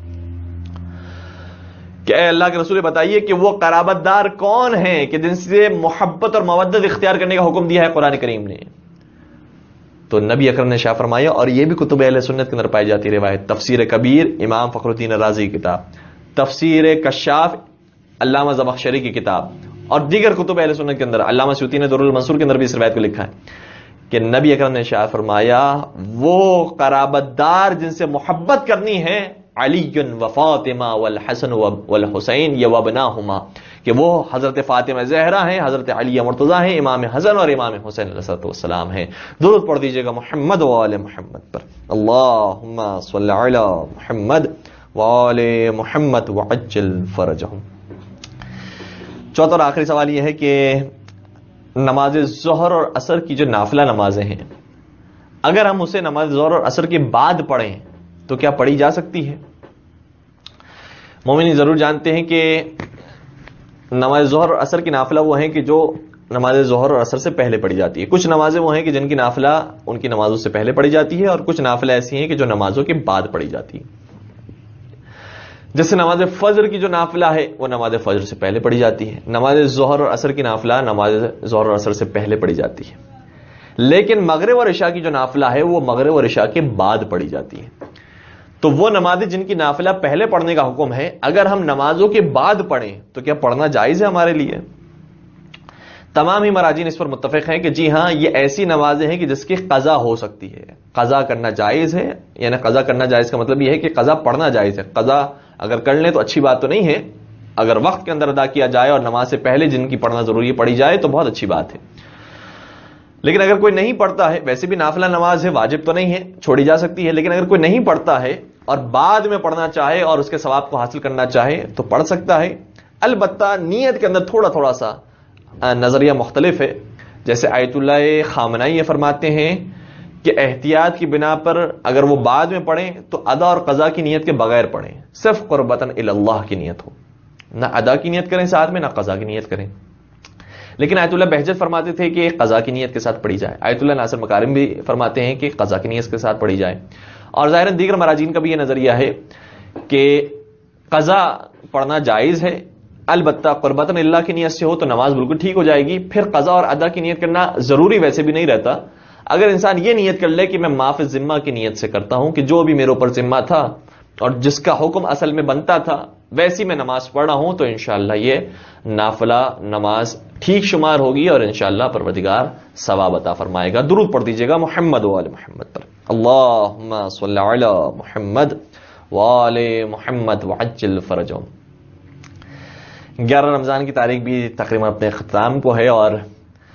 کہ اے اللہ کے رسول بتائیے کہ وہ قرابت دار کون ہیں کہ جن سے محبت اور مودت اختیار کرنے کا حکم دیا ہے قرآن کریم نے. تو نبی اکرم نے شاہ فرمایا, اور یہ بھی کتب اہل سنت کے اندر پائی جاتی روایت, تفسیر کبیر امام فخر الدین رازی کی کتاب, تفسیر کشاف علامہ زمخشری کی کتاب, اور دیگر کتب اہل سنت کے اندر علامہ سیوطی نے درر المنصور کے اندر بھی اس روایت کو لکھا ہے کہ نبی اکرم نے شاہ فرمایا وہ قرابت دار جن سے محبت کرنی ہے علی و فاطمہ والحسن والحسین یا وابناہما, کہ وہ حضرت فاطمہ زہرا ہیں, حضرت علی مرتضیٰ ہیں, امام حسن اور امام حسین علیہ السلام ہیں. درود پڑھ دیجئے گا محمد و آل محمد پر. اللہم صلی علی محمد و آل محمد وعجل فرجہم. چوتھا اور آخری سوال یہ ہے کہ نماز ظہر اور عصر کی جو نافلہ نمازیں ہیں, اگر ہم اسے نماز ظہر اور عصر کے بعد پڑھیں تو کیا پڑھی جا سکتی ہے؟ مومنین ضرور جانتے ہیں کہ نماز ظہر اور عصر کی نافلہ وہ ہیں کہ جو نماز ظہر اور عصر سے پہلے پڑھی جاتی ہے. کچھ نمازیں وہ ہیں کہ جن کی نافلہ ان کی نمازوں سے پہلے پڑھی جاتی ہے, اور کچھ نافلہ ایسی ہیں کہ جو نمازوں کے بعد پڑھی جاتی ہے. جیسے نماز فجر کی جو نافلہ ہے وہ نماز فجر سے پہلے پڑھی جاتی ہے. نماز ظہر اور عصر کی نافلہ نماز ظہر اور عصر سے پہلے پڑھی جاتی ہے. لیکن مغرب اور عشاء کی جو نافلہ ہے وہ مغرب اور عشاء کے بعد پڑھی جاتی ہے. تو وہ نمازیں جن کی نافلہ پہلے پڑھنے کا حکم ہے, اگر ہم نمازوں کے بعد پڑھیں تو کیا پڑھنا جائز ہے ہمارے لیے؟ تمام ہی مراجین اس پر متفق ہیں کہ جی ہاں, یہ ایسی نمازیں ہیں کہ جس کی قضا ہو سکتی ہے. قضا کرنا جائز ہے, یعنی قضا کرنا جائز کا مطلب یہ ہے کہ قضا پڑھنا جائز ہے. قضا اگر کر لیں تو اچھی بات تو نہیں ہے, اگر وقت کے اندر ادا کیا جائے اور نماز سے پہلے جن کی پڑھنا ضروری پڑھی جائے تو بہت اچھی بات ہے. لیکن اگر کوئی نہیں پڑھتا ہے, ویسے بھی نافلہ نماز ہے, واجب تو نہیں ہے, چھوڑی جا سکتی ہے, لیکن اگر کوئی نہیں پڑھتا ہے اور بعد میں پڑھنا چاہے اور اس کے ثواب کو حاصل کرنا چاہے تو پڑھ سکتا ہے. البتہ نیت کے اندر تھوڑا سا نظریہ مختلف ہے. جیسے آیت اللہ خامنائی یہ فرماتے ہیں کہ احتیاط کی بنا پر اگر وہ بعد میں پڑھیں تو ادا اور قضا کی نیت کے بغیر پڑھیں, صرف قربتاً الی اللہ کی نیت ہو, نہ ادا کی نیت کریں ساتھ میں نہ قضا کی نیت کریں. لیکن آیت اللہ بہجت فرماتے تھے کہ قضا کی نیت کے ساتھ پڑھی جائے. آیت اللہ ناصر مکارم بھی فرماتے ہیں کہ قضا کی نیت کے ساتھ پڑھی جائے. اور ظاہراً دیگر مراجین کا بھی یہ نظریہ ہے کہ قضا پڑھنا جائز ہے, البتہ قربتاً اللہ کی نیت سے ہو تو نماز بالکل ٹھیک ہو جائے گی. پھر قضا اور ادا کی نیت کرنا ضروری ویسے بھی نہیں رہتا. اگر انسان یہ نیت کر لے کہ میں معاف ذمہ کی نیت سے کرتا ہوں, کہ جو بھی میرے اوپر ذمہ تھا اور جس کا حکم اصل میں بنتا تھا ویسی میں نماز پڑھ رہا ہوں, تو انشاءاللہ یہ نافلہ نماز ٹھیک شمار ہوگی اور انشاءاللہ پروردگار ثواب عطا فرمائے گا. درود پڑھ دیجئے گا محمد و آل محمد پر. اللہم صلی علی محمد و آل محمد وعجل فرجہم. 11 رمضان کی تاریخ بھی تقریباً اپنے اختتام کو ہے, اور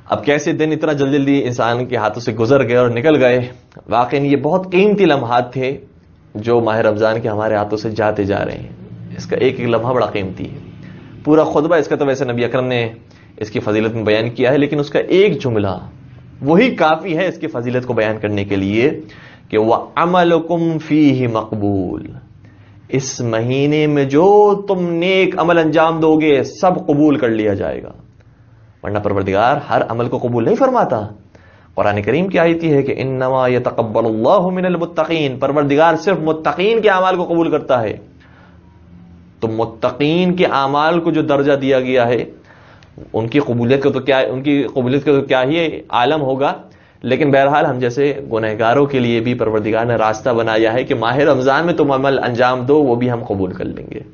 اب کیسے دن اتنا جلدی انسان کے ہاتھوں سے گزر گئے اور نکل گئے. واقعی یہ بہت قیمتی لمحات تھے جو ماہ رمضان کے ہمارے ہاتھوں سے جاتے جا رہے ہیں. اس کا ایک ایک لمحہ بڑا قیمتی ہے. پورا خطبہ اس کا تو ویسے نبی اکرم نے اس کی فضیلت میں بیان کیا ہے, لیکن اس کا ایک جملہ وہی کافی ہے اس کی فضیلت کو بیان کرنے کے لیے کہ وَعَمَلُكُمْ فِيهِ مقبول. اس مہینے میں جو تم نیک عمل انجام دو گے سب قبول کر لیا جائے گا. ورنہ پروردگار ہر عمل کو قبول نہیں فرماتا. قرآن کریم کی آیت ہے کہ انما یتقبل اللہ من المتقین, پروردگار صرف متقین کے اعمال کو قبول کرتا ہے. تو متقین کے اعمال کو جو درجہ دیا گیا ہے ان کی قبولیت کا تو کیا ہی عالم ہوگا, لیکن بہرحال ہم جیسے گنہگاروں کے لیے بھی پروردگار نے راستہ بنایا ہے کہ ماہ رمضان میں تم عمل انجام دو, وہ بھی ہم قبول کر لیں گے.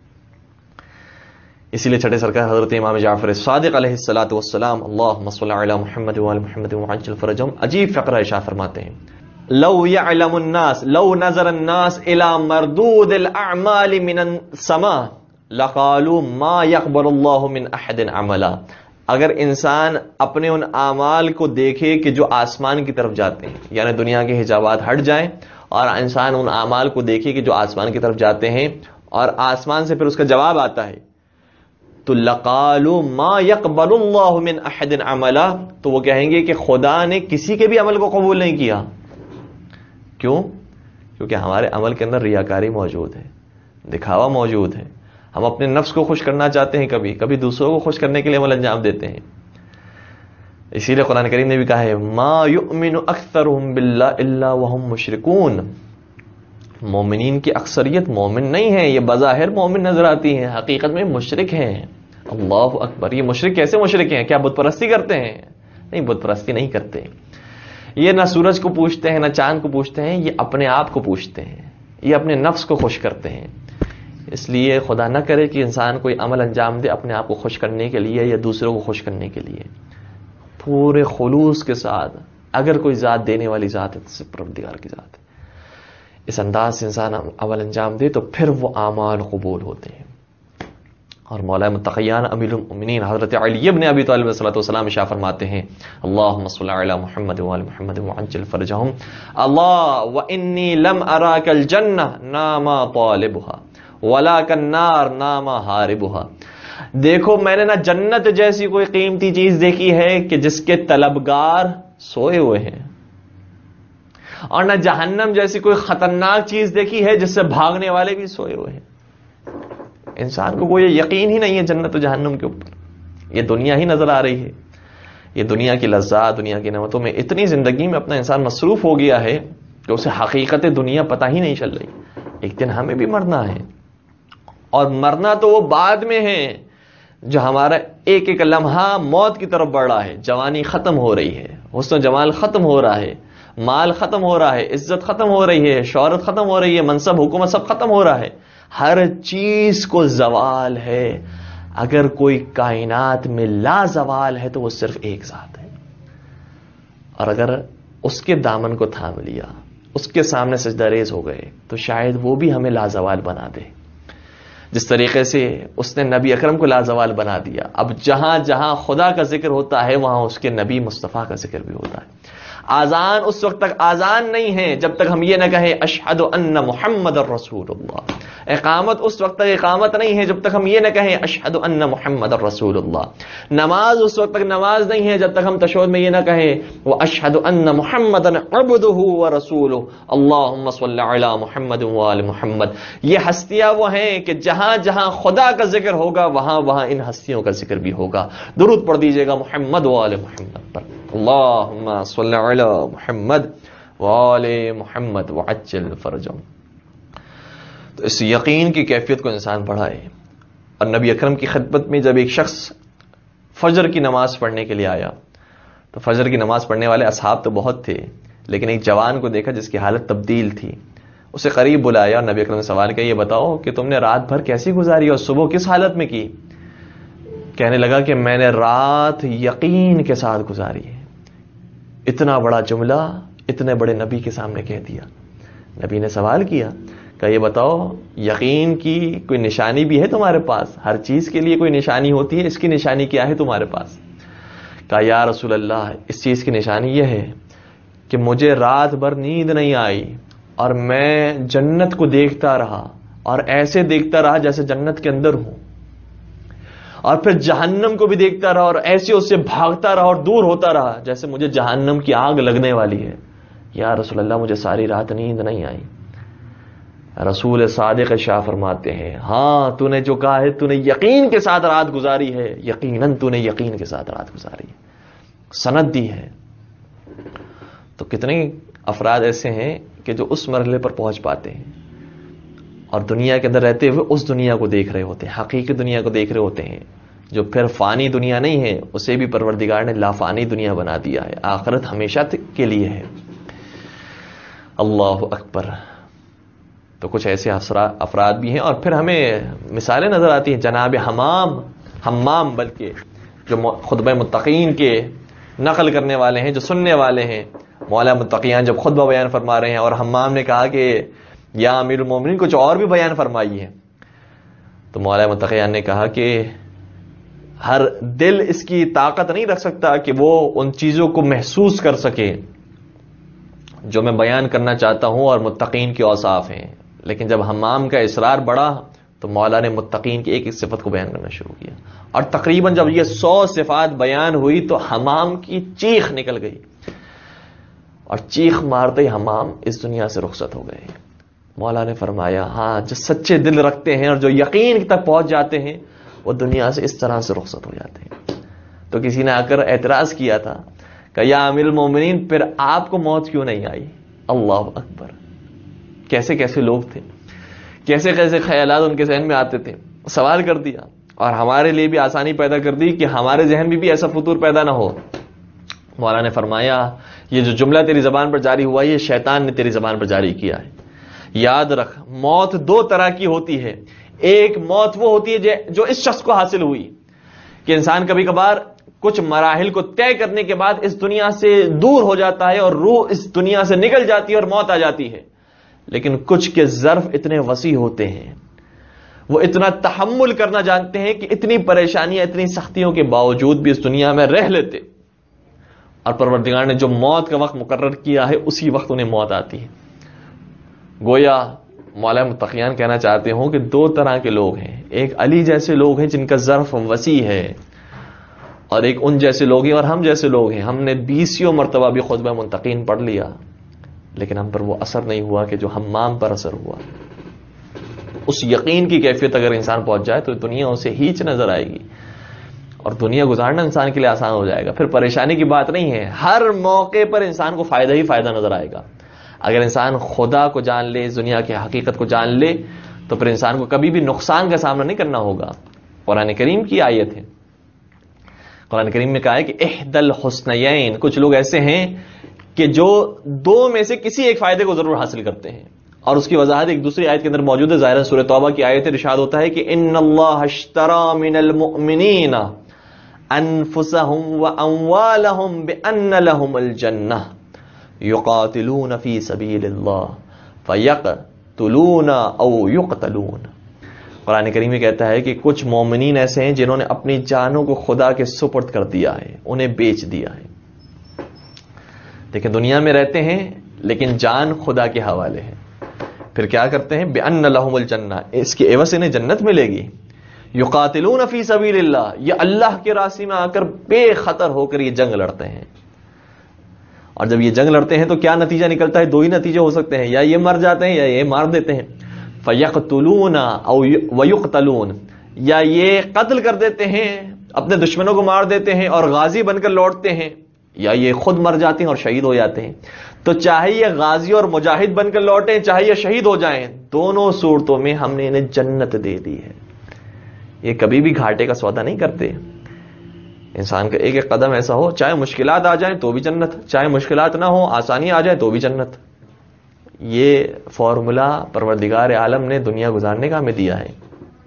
اسی لیے چھٹے سرکار حضرت امام جعفر صادق علیہ الصلوۃ والسلام اللہم صل علی محمد وعلی محمد وعجل فرجہم عجیب فقرہ ارشاد فرماتے ہیں, لو يعلم الناس لو نظر الناس الى مردود الاعمال من السماء لقالوا ما يقبل اللہ من احد عملا. اگر انسان اپنے ان اعمال کو دیکھے کہ جو آسمان کی طرف جاتے ہیں, یعنی دنیا کے حجابات ہٹ جائیں اور انسان ان اعمال کو دیکھے کہ جو آسمان کی طرف جاتے ہیں اور آسمان سے پھر اس کا جواب آتا ہے, تو لقالوا ما يقبل اللہ من احد عملا, تو وہ کہیں گے کہ خدا نے کسی کے بھی عمل کو قبول نہیں کیا. کیوں؟ کیونکہ ہمارے عمل کے اندر ریاکاری موجود ہے, دکھاوا موجود ہے. ہم اپنے نفس کو خوش کرنا چاہتے ہیں, کبھی کبھی دوسروں کو خوش کرنے کے لیے عمل انجام دیتے ہیں. اسی لیے قرآن کریم نے بھی کہا ہے ما یؤمن اکثرهم باللہ الا وهم مشرکون. مومنین کی اکثریت مومن نہیں ہے, یہ بظاہر مومن نظر آتی ہیں, حقیقت میں مشرک ہیں. اللہ اکبر. یہ مشرک کیسے مشرک ہیں؟ کیا بت پرستی کرتے ہیں؟ نہیں, بت پرستی نہیں کرتے. یہ نہ سورج کو پوچھتے ہیں نہ چاند کو پوچھتے ہیں, یہ اپنے آپ کو پوچھتے ہیں, یہ اپنے نفس کو خوش کرتے ہیں. اس لیے خدا نہ کرے کہ انسان کوئی عمل انجام دے اپنے آپ کو خوش کرنے کے لیے یا دوسروں کو خوش کرنے کے لیے. پورے خلوص کے ساتھ اگر کوئی ذات دینے والی ذات ہے تو صرف پروردگار کی ذات ہے. اس انداز سے انسان عمل انجام دے تو پھر وہ اعمال قبول ہوتے ہیں. اور مولا متقیان امیر المؤمنین حضرت علی بن ابی طالب علیہ السلام ارشاد فرماتے ہیں اللہم صل علی محمد وعلی محمد وعجل فرجہم اللہ وانی لم اراک الجنہ نام طالبها ولاک النار نام حاربها. دیکھو میں نے نہ جنت جیسی کوئی قیمتی چیز دیکھی ہے کہ جس کے طلبگار سوئے ہوئے ہیں, اور نہ جہنم جیسی کوئی خطرناک چیز دیکھی ہے جس سے بھاگنے والے بھی سوئے ہوئے ہیں. انسان کو کوئی یقین ہی نہیں ہے جنت و جہنم کے اوپر. یہ دنیا ہی نظر آ رہی ہے, یہ دنیا کی لذات, دنیا کی نعمتوں میں اتنی زندگی میں اپنا انسان مصروف ہو گیا ہے کہ اسے حقیقت دنیا پتہ ہی نہیں چل رہی. ایک دن ہمیں بھی مرنا ہے, اور مرنا تو وہ بعد میں ہے جو ہمارا ایک ایک لمحہ موت کی طرف بڑھ رہا ہے. جوانی ختم ہو رہی ہے, حسن و جمال ختم ہو رہا ہے, مال ختم ہو رہا ہے, عزت ختم ہو رہی ہے, شہرت ختم ہو رہی ہے, منصب حکومت سب ختم ہو رہا ہے. ہر چیز کو زوال ہے. اگر کوئی کائنات میں لا زوال ہے تو وہ صرف ایک ذات ہے, اور اگر اس کے دامن کو تھام لیا, اس کے سامنے سجدہ ریز ہو گئے تو شاید وہ بھی ہمیں لازوال بنا دے. جس طریقے سے اس نے نبی اکرم کو لازوال بنا دیا, اب جہاں جہاں خدا کا ذکر ہوتا ہے وہاں اس کے نبی مصطفیٰ کا ذکر بھی ہوتا ہے. آذان اس وقت تک آذان نہیں ہے جب تک ہم یہ نہ کہیں اشہد ان محمد الرسول اللہ. اقامت اس وقت تک اقامت نہیں ہے جب تک ہم یہ نہ کہیں اشہد ان محمد الرسول اللہ. نماز اس وقت تک نماز نہیں ہے جب تک ہم تشہد میں یہ نہ کہیں وہ اشہد ان محمد عبدہ ورسولہ اللہم صل علی محمد وآل محمد. یہ ہستیاں وہ ہیں کہ جہاں جہاں خدا کا ذکر ہوگا وہاں وہاں ان ہستیوں کا ذکر بھی ہوگا. درود پڑھ دیجیے گا محمد وآل محمد پر. اللہم صل علی محمد وآل محمد وعجل فرجہم. تو اس یقین کی کیفیت کو انسان بڑھائے. اور نبی اکرم کی خدمت میں جب ایک شخص فجر کی نماز پڑھنے کے لیے آیا تو فجر کی نماز پڑھنے والے اصحاب تو بہت تھے, لیکن ایک جوان کو دیکھا جس کی حالت تبدیل تھی. اسے قریب بلایا اور نبی اکرم نے سوال کیا, یہ بتاؤ کہ تم نے رات بھر کیسی گزاری اور صبح کس حالت میں کی؟ کہنے لگا کہ میں نے رات یقین کے ساتھ گزاری ہے. اتنا بڑا جملہ اتنے بڑے نبی کے سامنے کہہ دیا. نبی نے سوال کیا کہ یہ بتاؤ یقین کی کوئی نشانی بھی ہے تمہارے پاس؟ ہر چیز کے لیے کوئی نشانی ہوتی ہے, اس کی نشانی کیا ہے تمہارے پاس؟ کہا یا رسول اللہ اس چیز کی نشانی یہ ہے کہ مجھے رات بھر نیند نہیں آئی اور میں جنت کو دیکھتا رہا اور ایسے دیکھتا رہا جیسے جنت کے اندر ہوں، اور پھر جہنم کو بھی دیکھتا رہا اور ایسے اس سے بھاگتا رہا اور دور ہوتا رہا جیسے مجھے جہنم کی آگ لگنے والی ہے۔ یا رسول اللہ مجھے ساری رات نیند نہیں آئی۔ رسول صادق شاہ فرماتے ہیں ہاں تو نے جو کہا ہے تو نے یقین کے ساتھ رات گزاری ہے، یقیناً تو نے یقین کے ساتھ رات گزاری ہے، سند دی ہے۔ تو کتنے افراد ایسے ہیں کہ جو اس مرحلے پر پہنچ پاتے ہیں اور دنیا کے اندر رہتے ہوئے اس دنیا کو دیکھ رہے ہوتے ہیں، حقیقی دنیا کو دیکھ رہے ہوتے ہیں، جو پھر فانی دنیا نہیں ہے، اسے بھی پروردگار نے لافانی دنیا بنا دیا ہے، آخرت ہمیشہ کے لیے ہے۔ اللہ اکبر۔ تو کچھ ایسے افراد بھی ہیں، اور پھر ہمیں مثالیں نظر آتی ہیں، جناب حمام بلکہ جو خطبہ متقین کے نقل کرنے والے ہیں، جو سننے والے ہیں، مولا متقیان جب خطبہ بیان فرما رہے ہیں اور حمام نے کہا کہ یا امیر المومنین کچھ اور بھی بیان فرمائیے، تو مولا متقیان نے کہا کہ ہر دل اس کی طاقت نہیں رکھ سکتا کہ وہ ان چیزوں کو محسوس کر سکے جو میں بیان کرنا چاہتا ہوں اور متقین کے اوصاف ہیں، لیکن جب حمام کا اصرار بڑھا تو مولا نے متقین کی ایک ایک صفت کو بیان کرنا شروع کیا، اور تقریباً جب یہ 100 صفات بیان ہوئی تو حمام کی چیخ نکل گئی، اور چیخ مارتے ہی حمام اس دنیا سے رخصت ہو گئے۔ مولا نے فرمایا ہاں جو سچے دل رکھتے ہیں اور جو یقین تک پہنچ جاتے ہیں وہ دنیا سے اس طرح سے رخصت ہو جاتے ہیں۔ تو کسی نے آ کر اعتراض کیا تھا کہ یا امیر المومنین پھر آپ کو موت کیوں نہیں آئی؟ اللہ اکبر، کیسے کیسے لوگ تھے، کیسے کیسے خیالات ان کے ذہن میں آتے تھے، سوال کر دیا اور ہمارے لیے بھی آسانی پیدا کر دی کہ ہمارے ذہن میں بھی ایسا فطور پیدا نہ ہو۔ مولا نے فرمایا یہ جو جملہ تیری زبان پر جاری ہوا یہ شیطان نے تیری زبان پر جاری کیا ہے۔ یاد رکھ موت دو طرح کی ہوتی ہے، ایک موت وہ ہوتی ہے جو اس شخص کو حاصل ہوئی کہ انسان کبھی کبھار کچھ مراحل کو طے کرنے کے بعد اس دنیا سے دور ہو جاتا ہے اور روح اس دنیا سے نکل جاتی ہے اور موت آ جاتی ہے، لیکن کچھ کے ظرف اتنے وسیع ہوتے ہیں، وہ اتنا تحمل کرنا جانتے ہیں کہ اتنی پریشانیاں اتنی سختیوں کے باوجود بھی اس دنیا میں رہ لیتے، اور پروردگار نے جو موت کا وقت مقرر کیا ہے اسی وقت انہیں موت آتی ہے۔ گویا مولا متقیان کہنا چاہتے ہوں کہ دو طرح کے لوگ ہیں، ایک علی جیسے لوگ ہیں جن کا ظرف وسیع ہے، اور ایک ان جیسے لوگ ہیں اور ہم جیسے لوگ ہیں، ہم نے 20 مرتبہ بھی خطبہ منتقین پڑھ لیا لیکن ہم پر وہ اثر نہیں ہوا کہ جو حمام پر اثر ہوا۔ اس یقین کی کیفیت اگر انسان پہنچ جائے تو دنیا اسے ہیچ نظر آئے گی اور دنیا گزارنا انسان کے لیے آسان ہو جائے گا، پھر پریشانی کی بات نہیں ہے، ہر موقع پر انسان کو فائدہ ہی فائدہ نظر آئے گا۔ اگر انسان خدا کو جان لے، دنیا کی حقیقت کو جان لے تو پھر انسان کو کبھی بھی نقصان کا سامنا نہیں کرنا ہوگا۔ قرآن کریم کی آیت ہے، قرآن کریم میں کہا ہے کہ احد الحسنیین، کچھ لوگ ایسے ہیں کہ جو دو میں سے کسی ایک فائدے کو ضرور حاصل کرتے ہیں، اور اس کی وضاحت ایک دوسری آیت کے اندر موجود ہے، ظاہراً سورہ توبہ کی آیت ارشاد ہوتا ہے کہ ان اللہ اشتری من المؤمنین انفسهم واموالهم بان لهم الجنہ یقاتلون فی سبیل اللہ فیقتلون او یقتلون۔ قرآن کریم میں کہتا ہے کہ کچھ مومنین ایسے ہیں جنہوں نے اپنی جانوں کو خدا کے سپرد کر دیا ہے، انہیں بیچ دیا ہے۔ دیکھیں دنیا میں رہتے ہیں لیکن جان خدا کے حوالے ہے، پھر کیا کرتے ہیں؟ بِأَنَّ لَهُمُ الْجَنَّةِ، اس کے عوض انہیں جنت ملے گی۔ یقاتلون فی سبیل اللہ، یہ اللہ کے راستے میں آ کر بے خطر ہو کر یہ جنگ لڑتے ہیں، اور جب یہ جنگ لڑتے ہیں تو کیا نتیجہ نکلتا ہے؟ دو ہی نتیجے ہو سکتے ہیں، یا یہ مر جاتے ہیں یا یہ مار دیتے ہیں۔ فَيَقْتُلُونَ أَوْ وَيُقْتَلُونَ، یا یہ قتل کر دیتے ہیں، اپنے دشمنوں کو مار دیتے ہیں اور غازی بن کر لوٹتے ہیں، یا یہ خود مر جاتے ہیں اور شہید ہو جاتے ہیں۔ تو چاہے یہ غازی اور مجاہد بن کر لوٹیں، چاہے یہ شہید ہو جائیں، دونوں صورتوں میں ہم نے انہیں جنت دے دی ہے۔ یہ کبھی بھی گھاٹے کا سودا نہیں کرتے۔ انسان کا ایک ایک قدم ایسا ہو، چاہے مشکلات آ جائیں تو بھی جنت، چاہے مشکلات نہ ہو، آسانی آ جائے تو بھی جنت۔ یہ فارمولا پروردگار عالم نے دنیا گزارنے کا ہمیں دیا ہے،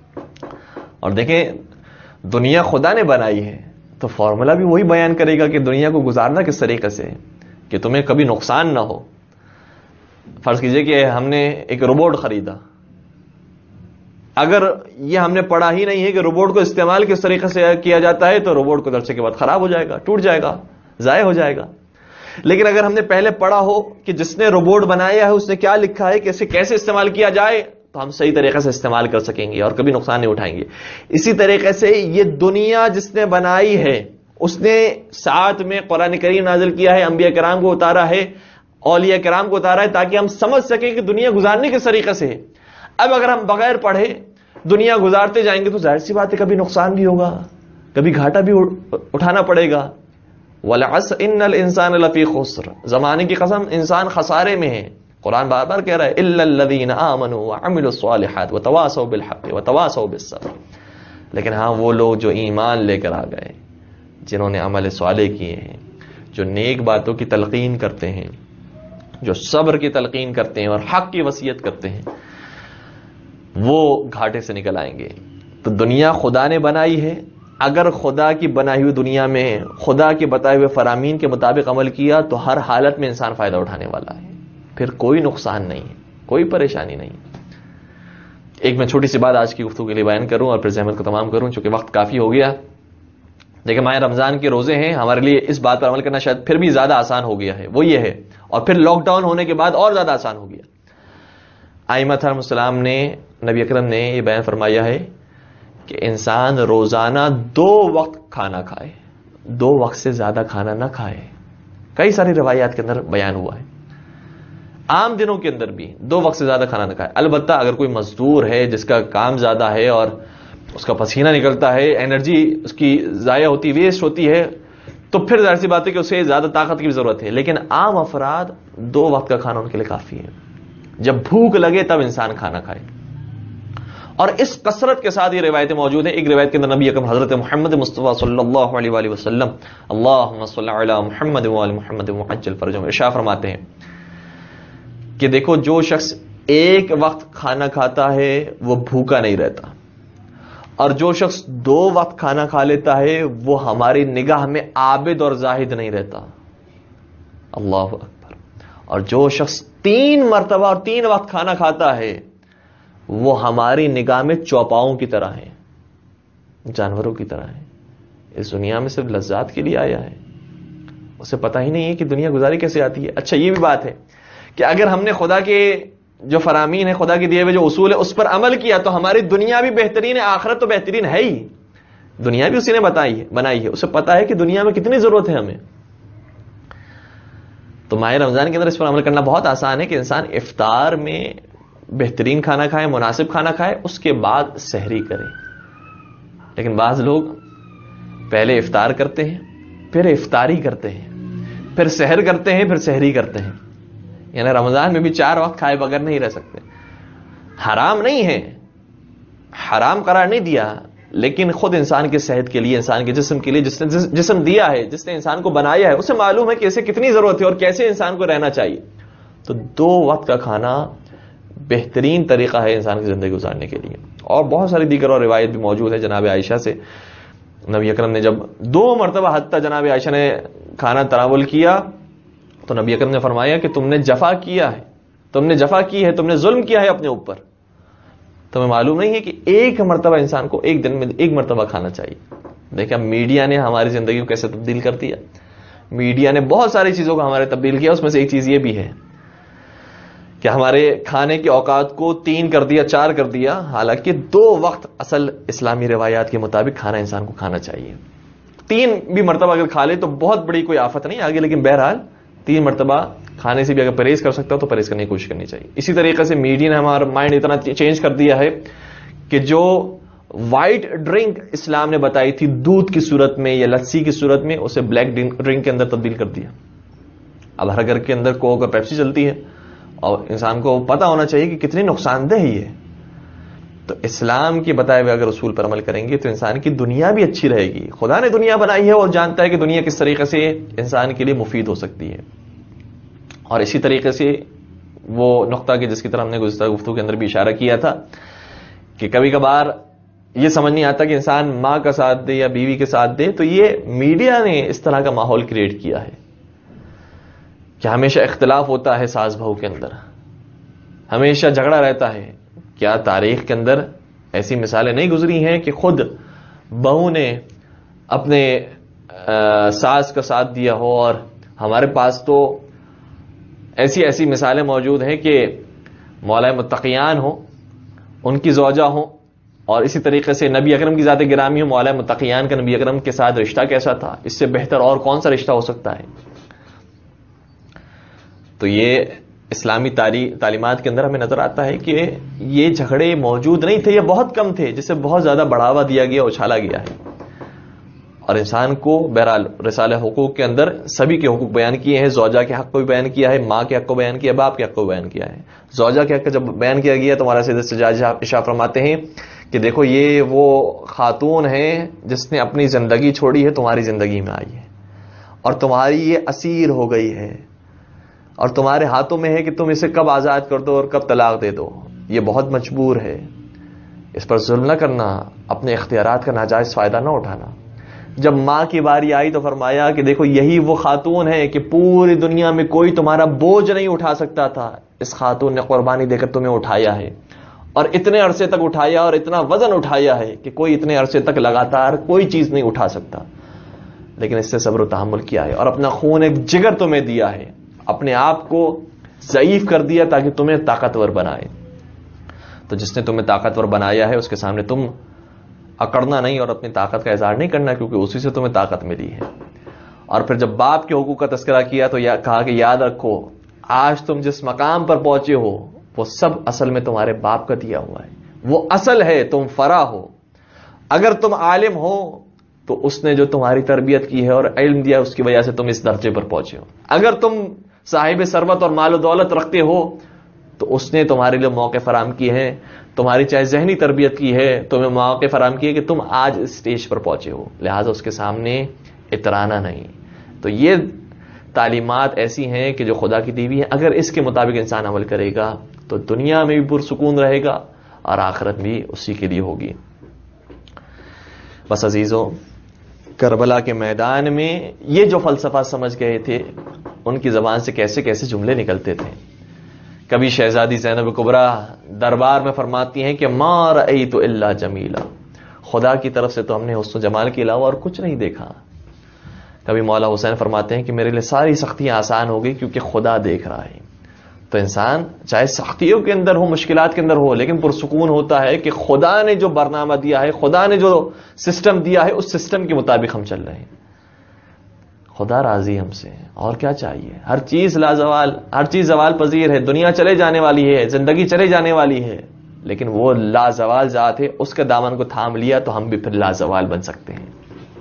اور دیکھیں دنیا خدا نے بنائی ہے تو فارمولا بھی وہی بیان کرے گا کہ دنیا کو گزارنا کس طریقے سے کہ تمہیں کبھی نقصان نہ ہو۔ فرض کیجئے کہ ہم نے ایک روبوٹ خریدا، اگر یہ ہم نے پڑھا ہی نہیں ہے کہ روبوٹ کو استعمال کس طریقے سے کیا جاتا ہے تو روبوٹ کو درسے کے بعد خراب ہو جائے گا, ٹوٹ جائے گا, ضائع ہو جائے گا. لیکن اگر ہم نے پہلے پڑھا ہو کہ جس نے روبوٹ بنایا ہے اس نے کیا لکھا ہے کہ اسے کیسے استعمال کیا جائے, تو ہم صحیح طریقے سے استعمال کر سکیں گے اور کبھی نقصان نہیں اٹھائیں گے. اسی طریقے سے یہ دنیا جس نے بنائی ہے اس نے ساتھ میں قرآن کریم نازل کیا ہے, انبیاء کرام کو اتارا ہے, اولیاء کرام کو اتارا ہے, تاکہ ہم سمجھ سکیں کہ دنیا گزارنے کس طریقے سے ہے. اب اگر ہم بغیر پڑھے دنیا گزارتے جائیں گے تو ظاہر سی بات ہے کبھی نقصان بھی ہوگا, کبھی گھاٹا بھی اٹھانا پڑے گا. وَالْعَصْرِ إِنَّ الْإِنسَانَ لَفِي خُسْرٍ, زمانے کی قسم انسان خسارے میں ہے. قرآن بار بار کہہ رہا ہے إِلَّا الَّذِينَ آمَنُوا وَعَمِلُوا الصَّالِحَاتِ وَتَوَاصَوْا بِالْحَقِّ وَتَوَاصَوْا بِالصَّبْرِ. لیکن ہاں وہ لوگ جو ایمان لے کر آ گئے, جنہوں نے عمل صالح کیے ہیں, جو نیک باتوں کی تلقین کرتے ہیں, جو صبر کی تلقین کرتے ہیں اور حق کی وصیت کرتے ہیں, وہ گھاٹے سے نکل آئیں گے. تو دنیا خدا نے بنائی ہے, اگر خدا کی بنائی ہوئی دنیا میں خدا کے بتائے ہوئے فرامین کے مطابق عمل کیا تو ہر حالت میں انسان فائدہ اٹھانے والا ہے, پھر کوئی نقصان نہیں, کوئی پریشانی نہیں. ایک میں چھوٹی سی بات آج کی گفتگو کے لیے بیان کروں اور پھر زحمت کو تمام کروں, چونکہ وقت کافی ہو گیا. دیکھیں ماہ رمضان کے روزے ہیں, ہمارے لیے اس بات پر عمل کرنا شاید پھر بھی زیادہ آسان ہو گیا ہے, وہ یہ ہے, اور پھر لاک ڈاؤن ہونے کے بعد اور زیادہ آسان ہو گیا. ائمہ علیہم السلام نے, نبی اکرم نے یہ بیان فرمایا ہے کہ انسان روزانہ 2 وقت کھانا کھائے, 2 وقت سے زیادہ کھانا نہ کھائے. کئی ساری روایات کے اندر بیان ہوا ہے. عام دنوں کے اندر بھی 2 وقت سے زیادہ کھانا نہ کھائے. البتہ اگر کوئی مزدور ہے جس کا کام زیادہ ہے اور اس کا پسینہ نکلتا ہے, انرجی اس کی ضائع ہوتی, ویسٹ ہوتی ہے, تو پھر ظاہر سی بات ہے کہ اسے زیادہ طاقت کی بھی ضرورت ہے. لیکن عام افراد 2 وقت کا کھانا ان کے لیے کافی ہے. جب بھوک لگے تب انسان کھانا کھائے. اور اس کثرت کے ساتھ یہ روایتیں موجود ہیں. ایک روایت کے اندر نبی اکرم حضرت محمد مصطفیٰ صلی اللہ علیہ وآلہ وسلم اللہم صلی علی محمد وآل محمد وعجل فرجهم ارشاد فرماتے ہیں کہ دیکھو جو شخص ایک وقت کھانا کھاتا ہے وہ بھوکا نہیں رہتا, اور جو شخص 2 وقت کھانا کھا لیتا ہے وہ ہماری نگاہ میں عابد اور زاہد نہیں رہتا. اللہ اکبر. اور جو شخص 3 مرتبہ اور 3 وقت کھانا کھاتا ہے وہ ہماری نگاہ میں چوپاؤں کی طرح ہے, جانوروں کی طرح ہے. اس دنیا میں صرف لذات کے لیے آیا ہے, اسے پتہ ہی نہیں ہے کہ دنیا گزاری کیسے آتی ہے. اچھا یہ بھی بات ہے کہ اگر ہم نے خدا کے جو فرامین ہے, خدا کے دیے ہوئے جو اصول ہے, اس پر عمل کیا تو ہماری دنیا بھی بہترین ہے, آخرت تو بہترین ہے ہی. دنیا بھی اسی نے بنائی ہے, اسے پتا ہے کہ دنیا میں کتنی ضرورت ہے ہمیں. تو ماہ رمضان کے اندر اس پر عمل کرنا بہت آسان ہے کہ انسان افطار میں بہترین کھانا کھائے, مناسب کھانا کھائے, اس کے بعد سحری کرے. لیکن بعض لوگ پہلے افطار کرتے ہیں, پھر افطاری کرتے ہیں, پھر سحر کرتے ہیں, پھر سحری کرتے ہیں. یعنی رمضان میں بھی 4 وقت کھائے بغیر نہیں رہ سکتے. حرام نہیں ہے, حرام قرار نہیں دیا, لیکن خود انسان کے صحت کے لیے, انسان کے جسم کے لیے, جس نے جسم دیا ہے, جس نے انسان کو بنایا ہے, اسے معلوم ہے کہ اسے کتنی ضرورت ہے اور کیسے انسان کو رہنا چاہیے. تو 2 وقت کا کھانا بہترین طریقہ ہے انسان کی زندگی گزارنے کے لیے. اور بہت ساری دیگر اور روایت بھی موجود ہے جناب عائشہ سے. نبی اکرم نے جب 2 مرتبہ حتیٰ جناب عائشہ نے کھانا تناول کیا تو نبی اکرم نے فرمایا کہ تم نے جفا کیا ہے, تم نے جفا کی ہے, تم نے ظلم کیا ہے اپنے اوپر. تمہیں معلوم نہیں ہے کہ 1 مرتبہ انسان کو ایک دن میں 1 مرتبہ کھانا چاہیے. دیکھیں میڈیا نے ہماری زندگی کو کیسے تبدیل کر دیا. میڈیا نے بہت ساری چیزوں کو ہمارے تبدیل کیا. اس میں سے ایک چیز یہ بھی ہے کہ ہمارے کھانے کے اوقات کو 3 کر دیا, 4 کر دیا, حالانکہ 2 وقت اصل اسلامی روایات کے مطابق کھانا انسان کو کھانا چاہیے. 3 بھی مرتبہ اگر کھا لے تو بہت بڑی کوئی آفت نہیں آگے, لیکن بہرحال 3 مرتبہ کھانے سے بھی اگر پرہیز کر سکتا ہو تو پرہیز کرنے کی کوشش کرنی چاہیے. اسی طریقے سے میڈیا نے ہمارا مائنڈ اتنا چینج کر دیا ہے کہ جو وائٹ ڈرنک اسلام نے بتائی تھی دودھ کی صورت میں یا لسی کی صورت میں, اسے بلیک ڈرنک کے اندر تبدیل کر دیا. اب ہر گھر کے اندر کوک اور پیپسی چلتی ہے, اور انسان کو پتا ہونا چاہیے کہ کتنی نقصان دہ ہے. تو اسلام کے بتائے ہوئے اگر اصول پر عمل کریں گے تو انسان کی دنیا بھی اچھی رہے گی. خدا نے دنیا بنائی ہے اور جانتا ہے کہ دنیا کس طریقے سے انسان کے لیے مفید ہو سکتی ہے. اور اسی طریقے سے وہ نقطہ کہ جس کی طرح ہم نے گزشتہ گفتگو کے اندر بھی اشارہ کیا تھا کہ کبھی کبھار یہ سمجھ نہیں آتا کہ انسان ماں کا ساتھ دے یا بیوی کے ساتھ دے, تو یہ میڈیا نے اس طرح کا ماحول کریٹ کیا ہے کہ ہمیشہ اختلاف ہوتا ہے ساس بہو کے اندر, ہمیشہ جھگڑا رہتا ہے. کیا تاریخ کے اندر ایسی مثالیں نہیں گزری ہیں کہ خود بہو نے اپنے ساس کا ساتھ دیا ہو، اور ہمارے پاس تو ایسی مثالیں موجود ہیں کہ مولا متقیان ہو، ان کی زوجہ ہو، اور اسی طریقے سے نبی اکرم کی ذات گرامی ہو، مولا متقیان کا نبی اکرم کے ساتھ رشتہ کیسا تھا، اس سے بہتر اور کون سا رشتہ ہو سکتا ہے؟ تو یہ اسلامی تعلیمات کے اندر ہمیں نظر آتا ہے کہ یہ جھگڑے موجود نہیں تھے، یہ بہت کم تھے، جسے بہت زیادہ بڑھاوا دیا گیا، اچھالا گیا ہے. اور انسان کو بہرحال رسالہ حقوق کے اندر سبھی کے حقوق بیان کیے ہیں. زوجہ کے حق کو بھی بیان کیا ہے، ماں کے حق کو بیان کیا ہے، باپ کے حق کو بیان کیا ہے. زوجہ کے حق کا جب بیان کیا گیا تو ہمارا سید سجاد ارشاد فرماتے ہیں کہ دیکھو یہ وہ خاتون ہے جس نے اپنی زندگی چھوڑی ہے، تمہاری زندگی میں آئی ہے، اور تمہاری یہ اسیر ہو گئی ہے، اور تمہارے ہاتھوں میں ہے کہ تم اسے کب آزاد کر دو اور کب طلاق دے دو. یہ بہت مجبور ہے، اس پر ظلم نہ کرنا، اپنے اختیارات کا ناجائز فائدہ نہ اٹھانا. جب ماں کی باری آئی تو فرمایا کہ دیکھو یہی وہ خاتون ہے کہ پوری دنیا میں کوئی تمہارا بوجھ نہیں اٹھا سکتا تھا، اس خاتون نے قربانی دے کر تمہیں اٹھایا ہے، اور اتنے عرصے تک اٹھایا، اور اتنا وزن اٹھایا ہے کہ کوئی اتنے عرصے تک لگاتار کوئی چیز نہیں اٹھا سکتا، لیکن اس سے صبر و تحمل کیا ہے، اور اپنا خون ایک جگر تمہیں دیا ہے، اپنے آپ کو ضعیف کر دیا تاکہ تمہیں طاقتور بنائے. تو جس نے تمہیں طاقتور بنایا ہے اس کے سامنے تم اکڑنا نہیں اور اپنی طاقت کا اظہار نہیں کرنا، کیونکہ اسی سے تمہیں طاقت ملی ہے. اور پھر جب باپ کے حقوق کا تذکرہ کیا تو کہا کہ یاد رکھو آج تم جس مقام پر پہنچے ہو وہ سب اصل میں تمہارے باپ کا دیا ہوا ہے، وہ اصل ہے، تم فرع ہو. اگر تم عالم ہو تو اس نے جو تمہاری تربیت کی ہے اور علم دیا اس کی وجہ سے تم اس درجے پر پہنچے ہو. اگر تم صاحب ثروت اور مال و دولت رکھتے ہو تو اس نے تمہارے لیے موقع فراہم کیے ہیں، تمہاری چاہے ذہنی تربیت کی ہے، تمہیں مواقع فراہم کیے کہ تم آج اس سٹیج پر پہنچے ہو، لہٰذا اس کے سامنے اترانا نہیں. تو یہ تعلیمات ایسی ہیں کہ جو خدا کی دی ہوئی ہیں، اگر اس کے مطابق انسان عمل کرے گا تو دنیا میں بھی پرسکون رہے گا اور آخرت بھی اسی کے لیے ہوگی. بس عزیزوں، کربلا کے میدان میں یہ جو فلسفہ سمجھ گئے تھے ان کی زبان سے کیسے کیسے جملے نکلتے تھے. کبھی شہزادی زینب کبریٰ دربار میں فرماتی ہیں کہ ما رأیت الا جمیلا، خدا کی طرف سے تو ہم نے حسن و جمال کے علاوہ اور کچھ نہیں دیکھا. کبھی مولا حسین فرماتے ہیں کہ میرے لیے ساری سختیاں آسان ہو گئی کیونکہ خدا دیکھ رہا ہے. تو انسان چاہے سختیوں کے اندر ہو، مشکلات کے اندر ہو، لیکن پرسکون ہوتا ہے کہ خدا نے جو برنامہ دیا ہے، خدا نے جو سسٹم دیا ہے اس سسٹم کے مطابق ہم چل رہے ہیں. خدا راضی ہم سے، اور کیا چاہیے. ہر چیز لازوال، ہر چیز زوال پذیر ہے، دنیا چلے جانے والی ہے، زندگی چلے جانے والی ہے، لیکن وہ لازوال ذات ہے، اس کے دامن کو تھام لیا تو ہم بھی پھر لازوال بن سکتے ہیں.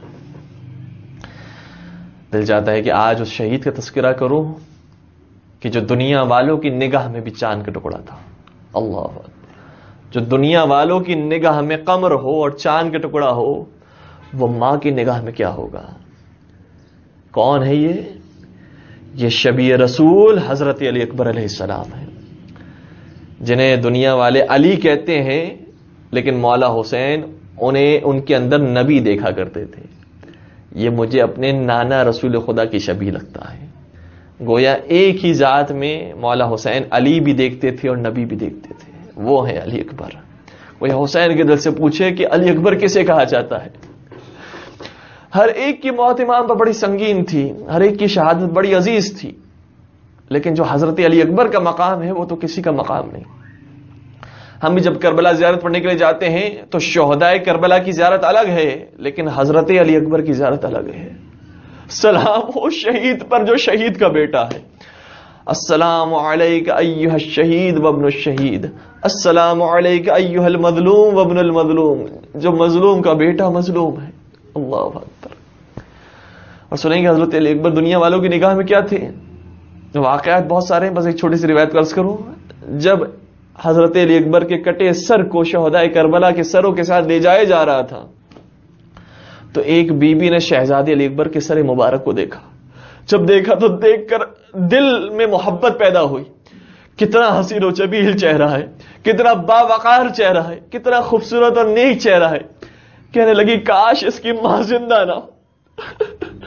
دل چاہتا ہے کہ آج اس شہید کا تذکرہ کروں کہ جو دنیا والوں کی نگاہ میں بھی چاند کا ٹکڑا تھا. اللہ اکبر. جو دنیا والوں کی نگاہ میں قمر ہو اور چاند کا ٹکڑا ہو، وہ ماں کی نگاہ میں کیا ہوگا. کون ہے یہ شبیہ رسول حضرت علی اکبر علیہ السلام ہے، جنہیں دنیا والے علی کہتے ہیں، لیکن مولا حسین انہیں ان کے اندر نبی دیکھا کرتے تھے. یہ مجھے اپنے نانا رسول خدا کی شبیہ لگتا ہے. گویا ایک ہی ذات میں مولا حسین علی بھی دیکھتے تھے اور نبی بھی دیکھتے تھے. وہ ہے علی اکبر. کوئی حسین کے دل سے پوچھے کہ علی اکبر کسے کہا جاتا ہے. ہر ایک کی موت امام پر بڑی سنگین تھی، ہر ایک کی شہادت بڑی عزیز تھی، لیکن جو حضرت علی اکبر کا مقام ہے وہ تو کسی کا مقام نہیں. ہم بھی جب کربلا زیارت پڑھنے کے لیے جاتے ہیں تو شہدائے کربلا کی زیارت الگ ہے، لیکن حضرت علی اکبر کی زیارت الگ ہے. سلام ہو شہید پر جو شہید کا بیٹا ہے. السلام علیک ایھا الشہید وابن الشہید، السلام علیک ایھا المظلوم وابن المظلوم. جو مظلوم کا بیٹا مظلوم ہے. اللہ اکبر. اور سنیں گے حضرت علی اکبر دنیا والوں کی نگاہ میں کیا تھے. واقعات بہت سارے ہیں، بس ایک چھوٹی سی روایت کا عرض کروں. جب حضرت علی اکبر کے کٹے سر کو شہدائے کربلا کے سروں کے ساتھ لے جایا جا رہا تھا تو ایک بی بی نے شہزادے علی اکبر کے سر مبارک کو دیکھا. جب دیکھا تو دیکھ کر دل میں محبت پیدا ہوئی. کتنا حسین و جمیل چہرہ ہے، کتنا باوقار چہرہ ہے، کتنا خوبصورت اور نیک چہرہ ہے. کہنے لگی کاش اس کی ماں زندہ نہ ہو.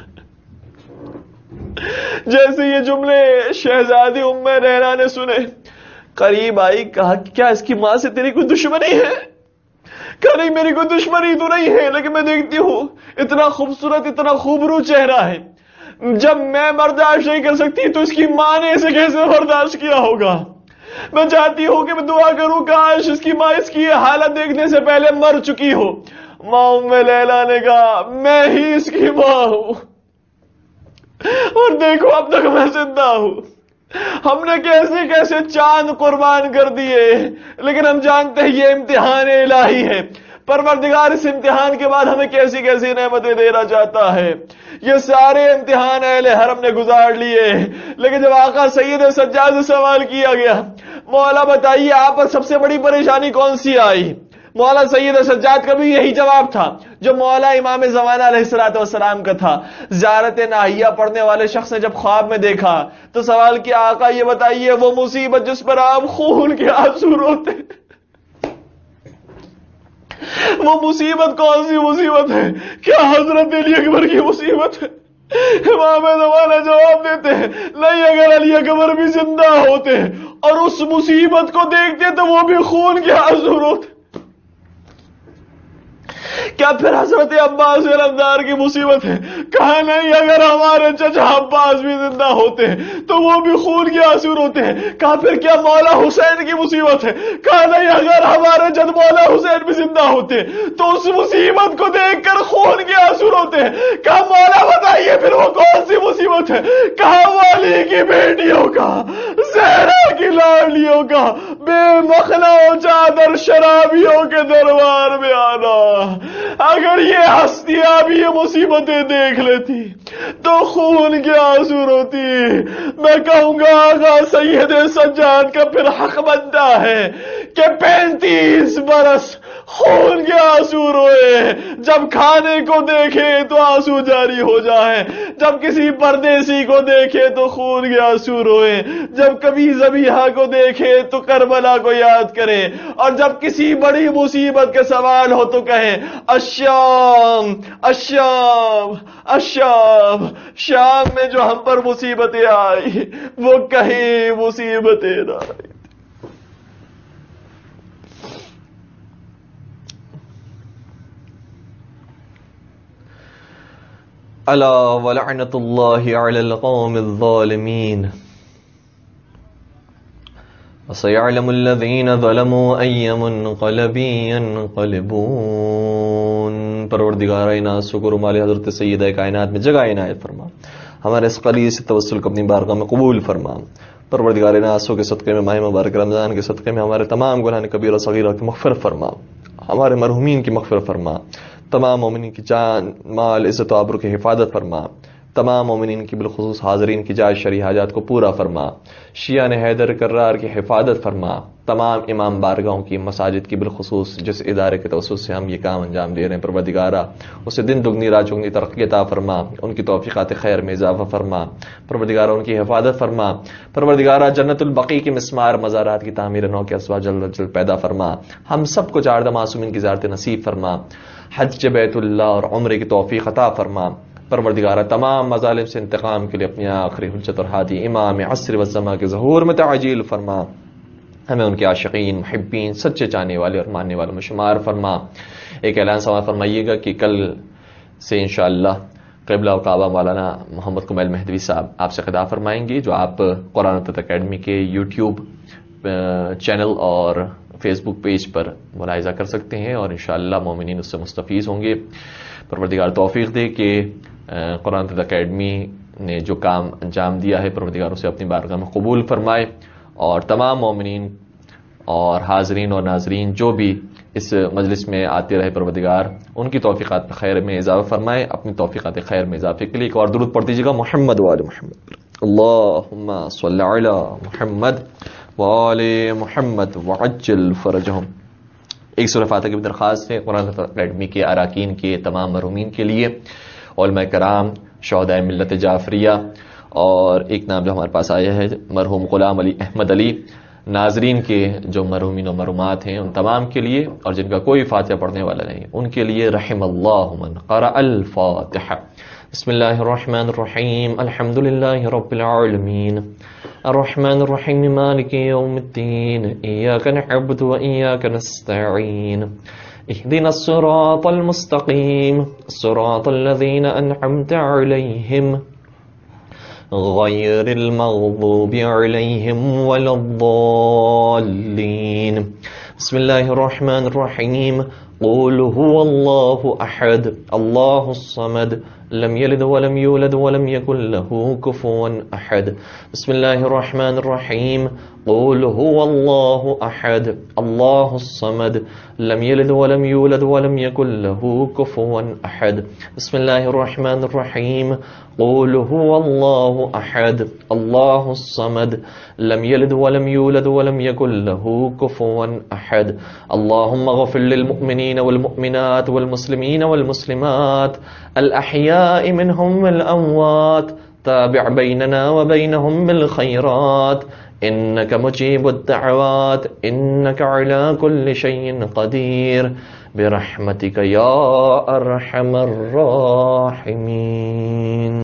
جیسے یہ جملے شہزادی ام ریحانہ نے سنے، قریب آئی، کہا کیا اس کی ماں سے تیری کوئی دشمنی ہے؟ کہا نہیں میری کوئی دشمنی تو نہیں ہے، لیکن میں دیکھتی ہوں اتنا خوبصورت اتنا خوبرو چہرہ ہے، جب میں برداشت نہیں کر سکتی تو اس کی ماں نے اسے کیسے برداشت کیا ہوگا؟ میں چاہتی ہوں کہ میں دعا کروں کاش اس کی ماں اس کی حالت دیکھنے سے پہلے مر چکی ہو۔ ماں ام لیلا نے کہا میں ہی اس کی ماں ہوں، اور دیکھو اب تک میں زندہ ہوں۔ ہم نے کیسے کیسے چاند قربان کر دیے، لیکن ہم جانتے ہیں یہ امتحان الہی ہے۔ پروردگار اس امتحان کے بعد ہمیں کیسی کیسی نعمتیں دینا چاہتا ہے۔ یہ سارے امتحان اہل حرم نے گزار لیے، لیکن جب آقا سید سجاد سے سوال کیا گیا مولا بتائیے آپ پر سب سے بڑی پریشانی کون سی آئی، مولا سید سجاد کا بھی یہی جواب تھا جو مولا امام زمانہ علیہ السلام کا تھا۔ زیارت ناہیہ پڑھنے والے شخص نے جب خواب میں دیکھا تو سوال کیا آقا یہ بتائیے وہ مصیبت جس پر آپ خون کے آنسو روتے، وہ مصیبت کون سی مصیبت ہے؟ کیا حضرت علی اکبر کی مصیبت ہے؟ امام زمانہ جواب دیتے ہیں نہیں، اگر علی اکبر بھی زندہ ہوتے اور اس مصیبت کو دیکھتے تو وہ بھی خون کے آنسو روتے۔ کیا پھر حضرت عباس علمدار کی مصیبت ہے؟ کہا نہیں، اگر ہمارے چچا عباس بھی زندہ ہوتے تو وہ بھی خون کے آنسو روتے ہیں۔ کہا پھر کیا مولا حسین کی مصیبت ہے؟ کہا نہیں، اگر ہمارے جد مولا حسین بھی زندہ ہوتے تو اس مصیبت کو دیکھ کر خون کے آنسو روتے ہیں۔ کہا مولا بتائیے پھر وہ کون سی مصیبت ہے؟ کہا والی کی بیٹیوں کا، زہرا کی لاڈلیوں کا، بے مخلا و چادر شرابیوں کے دربار میں آنا۔ اگر یہ ہستیاں بھی یہ مصیبتیں دیکھ لیتی تو خون کے آنسو روتی۔ میں کہوں گا آقا سید سجاد کا پھر حق بنتا ہے کہ 35 برس خون کے آنسو روئے، جب کھانے کو دیکھے تو آنسو جاری ہو جائے، جب کسی پردیسی کو دیکھے تو خون کے آنسو روئے، جب کبھی ذبیحہ کو دیکھے تو کربلا کو یاد کرے، اور جب کسی بڑی مصیبت کے سوال ہو تو کہے الشام الشام الشام، شام میں جو ہم پر مصیبتیں آئی وہ کہیں مصیبتیں نہ آئی۔ الا ولعنت اللہ علی القوم الظالمین وسيعلم الذين ظلموا أي منقلب ينقلبون۔ پروردگار ناز شکر مال حضرت سیدہ کائنات میں جگہ عنایت فرما، ہمارے اس قلیل سے توسل کو اپنی بارگاہ میں قبول فرما۔ پروردگار ناز کے صدقے میں ماہ مبارک رمضان کے صدقے میں ہمارے تمام گناہ کبیرہ صغیرہ کی مغفرت فرما، ہمارے مرحومین کی مغفرت فرما، تمام مومنین کی جان مال عزت و آبرو کی حفاظت فرما، تمام مومنین کی بالخصوص حاضرین کی جائز شرعی حاجات کو پورا فرما، شیعہ حیدر کرار کی حفاظت فرما، تمام امام بارگاہوں کی مساجد کی بالخصوص جس ادارے کے توسط سے ہم یہ کام انجام دے رہے ہیں پروردگارہ اسے دن دگنی رات چگنی ترقی عطا فرما، ان کی توفیقات خیر میں اضافہ فرما، پروردگارہ ان کی حفاظت فرما، پروردگارہ جنت البقیع کی مسمار مزارات کی تعمیر نو کے اسباب جلد جلد پیدا فرما، ہم سب کو چاردہ معصومین کی زیارت نصیب فرما، حج بیت اللہ اور عمرے کی توفیق عطا فرما، پروردگارہ تمام مظالم سے انتقام کے لیے اپنی آخری حجت اور ہادی امام عصر والزمان کے ظہور میں تعجیل فرما، ہمیں ان کے عاشقین محبین سچے چاہنے والے اور ماننے والوں میں شمار فرما۔ ایک اعلان سماعت فرمائیے گا کہ کل سے انشاءاللہ قبلہ و کعبہ مولانا محمد کمیل مہدوی صاحب آپ سے خطاب فرمائیں گے، جو آپ قرآن و تدبر اکیڈمی کے یوٹیوب چینل اور فیس بک پیج پر ملاحظہ کر سکتے ہیں، اور انشاءاللہ مومنین اس سے مستفیض ہوں گے۔ پروردگار توفیق دے کہ قرآن تدبر اکیڈمی نے جو کام انجام دیا ہے پروردگار اسے اپنی بارگاہ میں قبول فرمائے، اور تمام مومنین اور حاضرین اور ناظرین جو بھی اس مجلس میں آتے رہے پروردگار ان کی توفیقات میں خیر میں اضافہ فرمائے۔ اپنی توفیقات خیر میں اضافے کے لیے ایک اور درود پڑھ دیجیے گا محمد وآل محمد، اللہم صلی علی محمد وآل محمد وعجل فرجہم۔ ایک سورہ فاتحہ کی بھی درخواست ہے قرآن اکیڈمی کے اراکین کے تمام مرحومین کے لیے، علماء کرام، شہداء ملت جعفریہ، اور ایک نام جو ہمارے پاس آیا ہے مرحوم غلام علی احمد علی، ناظرین کے جو مرحومین و مرحومات ہیں ان تمام کے لیے، اور جن کا کوئی فاتحہ پڑھنے والا نہیں ان کے لیے رحم اللہ من قرأ الفاتحہ۔ بسم اللہ الرحمن الرحیم، الحمد للہ رب العالمین، الرحمن الرحیم، مالک یوم الدین، ایاک نعبد و ایاک نستعین، اهدنا الصراط المستقيم صراط الذين أنعمت عليهم غير المغضوب عليهم ولا الضالين. بسم الله الرحمن الرحيم. قل هو الله أحد الله الصمد لم يلد ولم يولد ولم يكن له كفوا أحد. بسم الله الرحمن الرحيم. قل هو الله أحد الله الصمد لم يلد ولم يولد ولم يكن له كفوا أحد. بسم الله الرحمن الرحيم. قل هو الله أحد الله الصمد لم يلد ولم يولد ولم يكن له كفوا أحد. اللهم اغفر للمؤمنين والمؤمنات والمسلمين والمسلمات الأحياء منهم والأموات تابع بيننا وبينهم بالخيرات إنك مجيب الدعوات إنك على كل شيء قدير برحمتك يا أرحم الراحمين.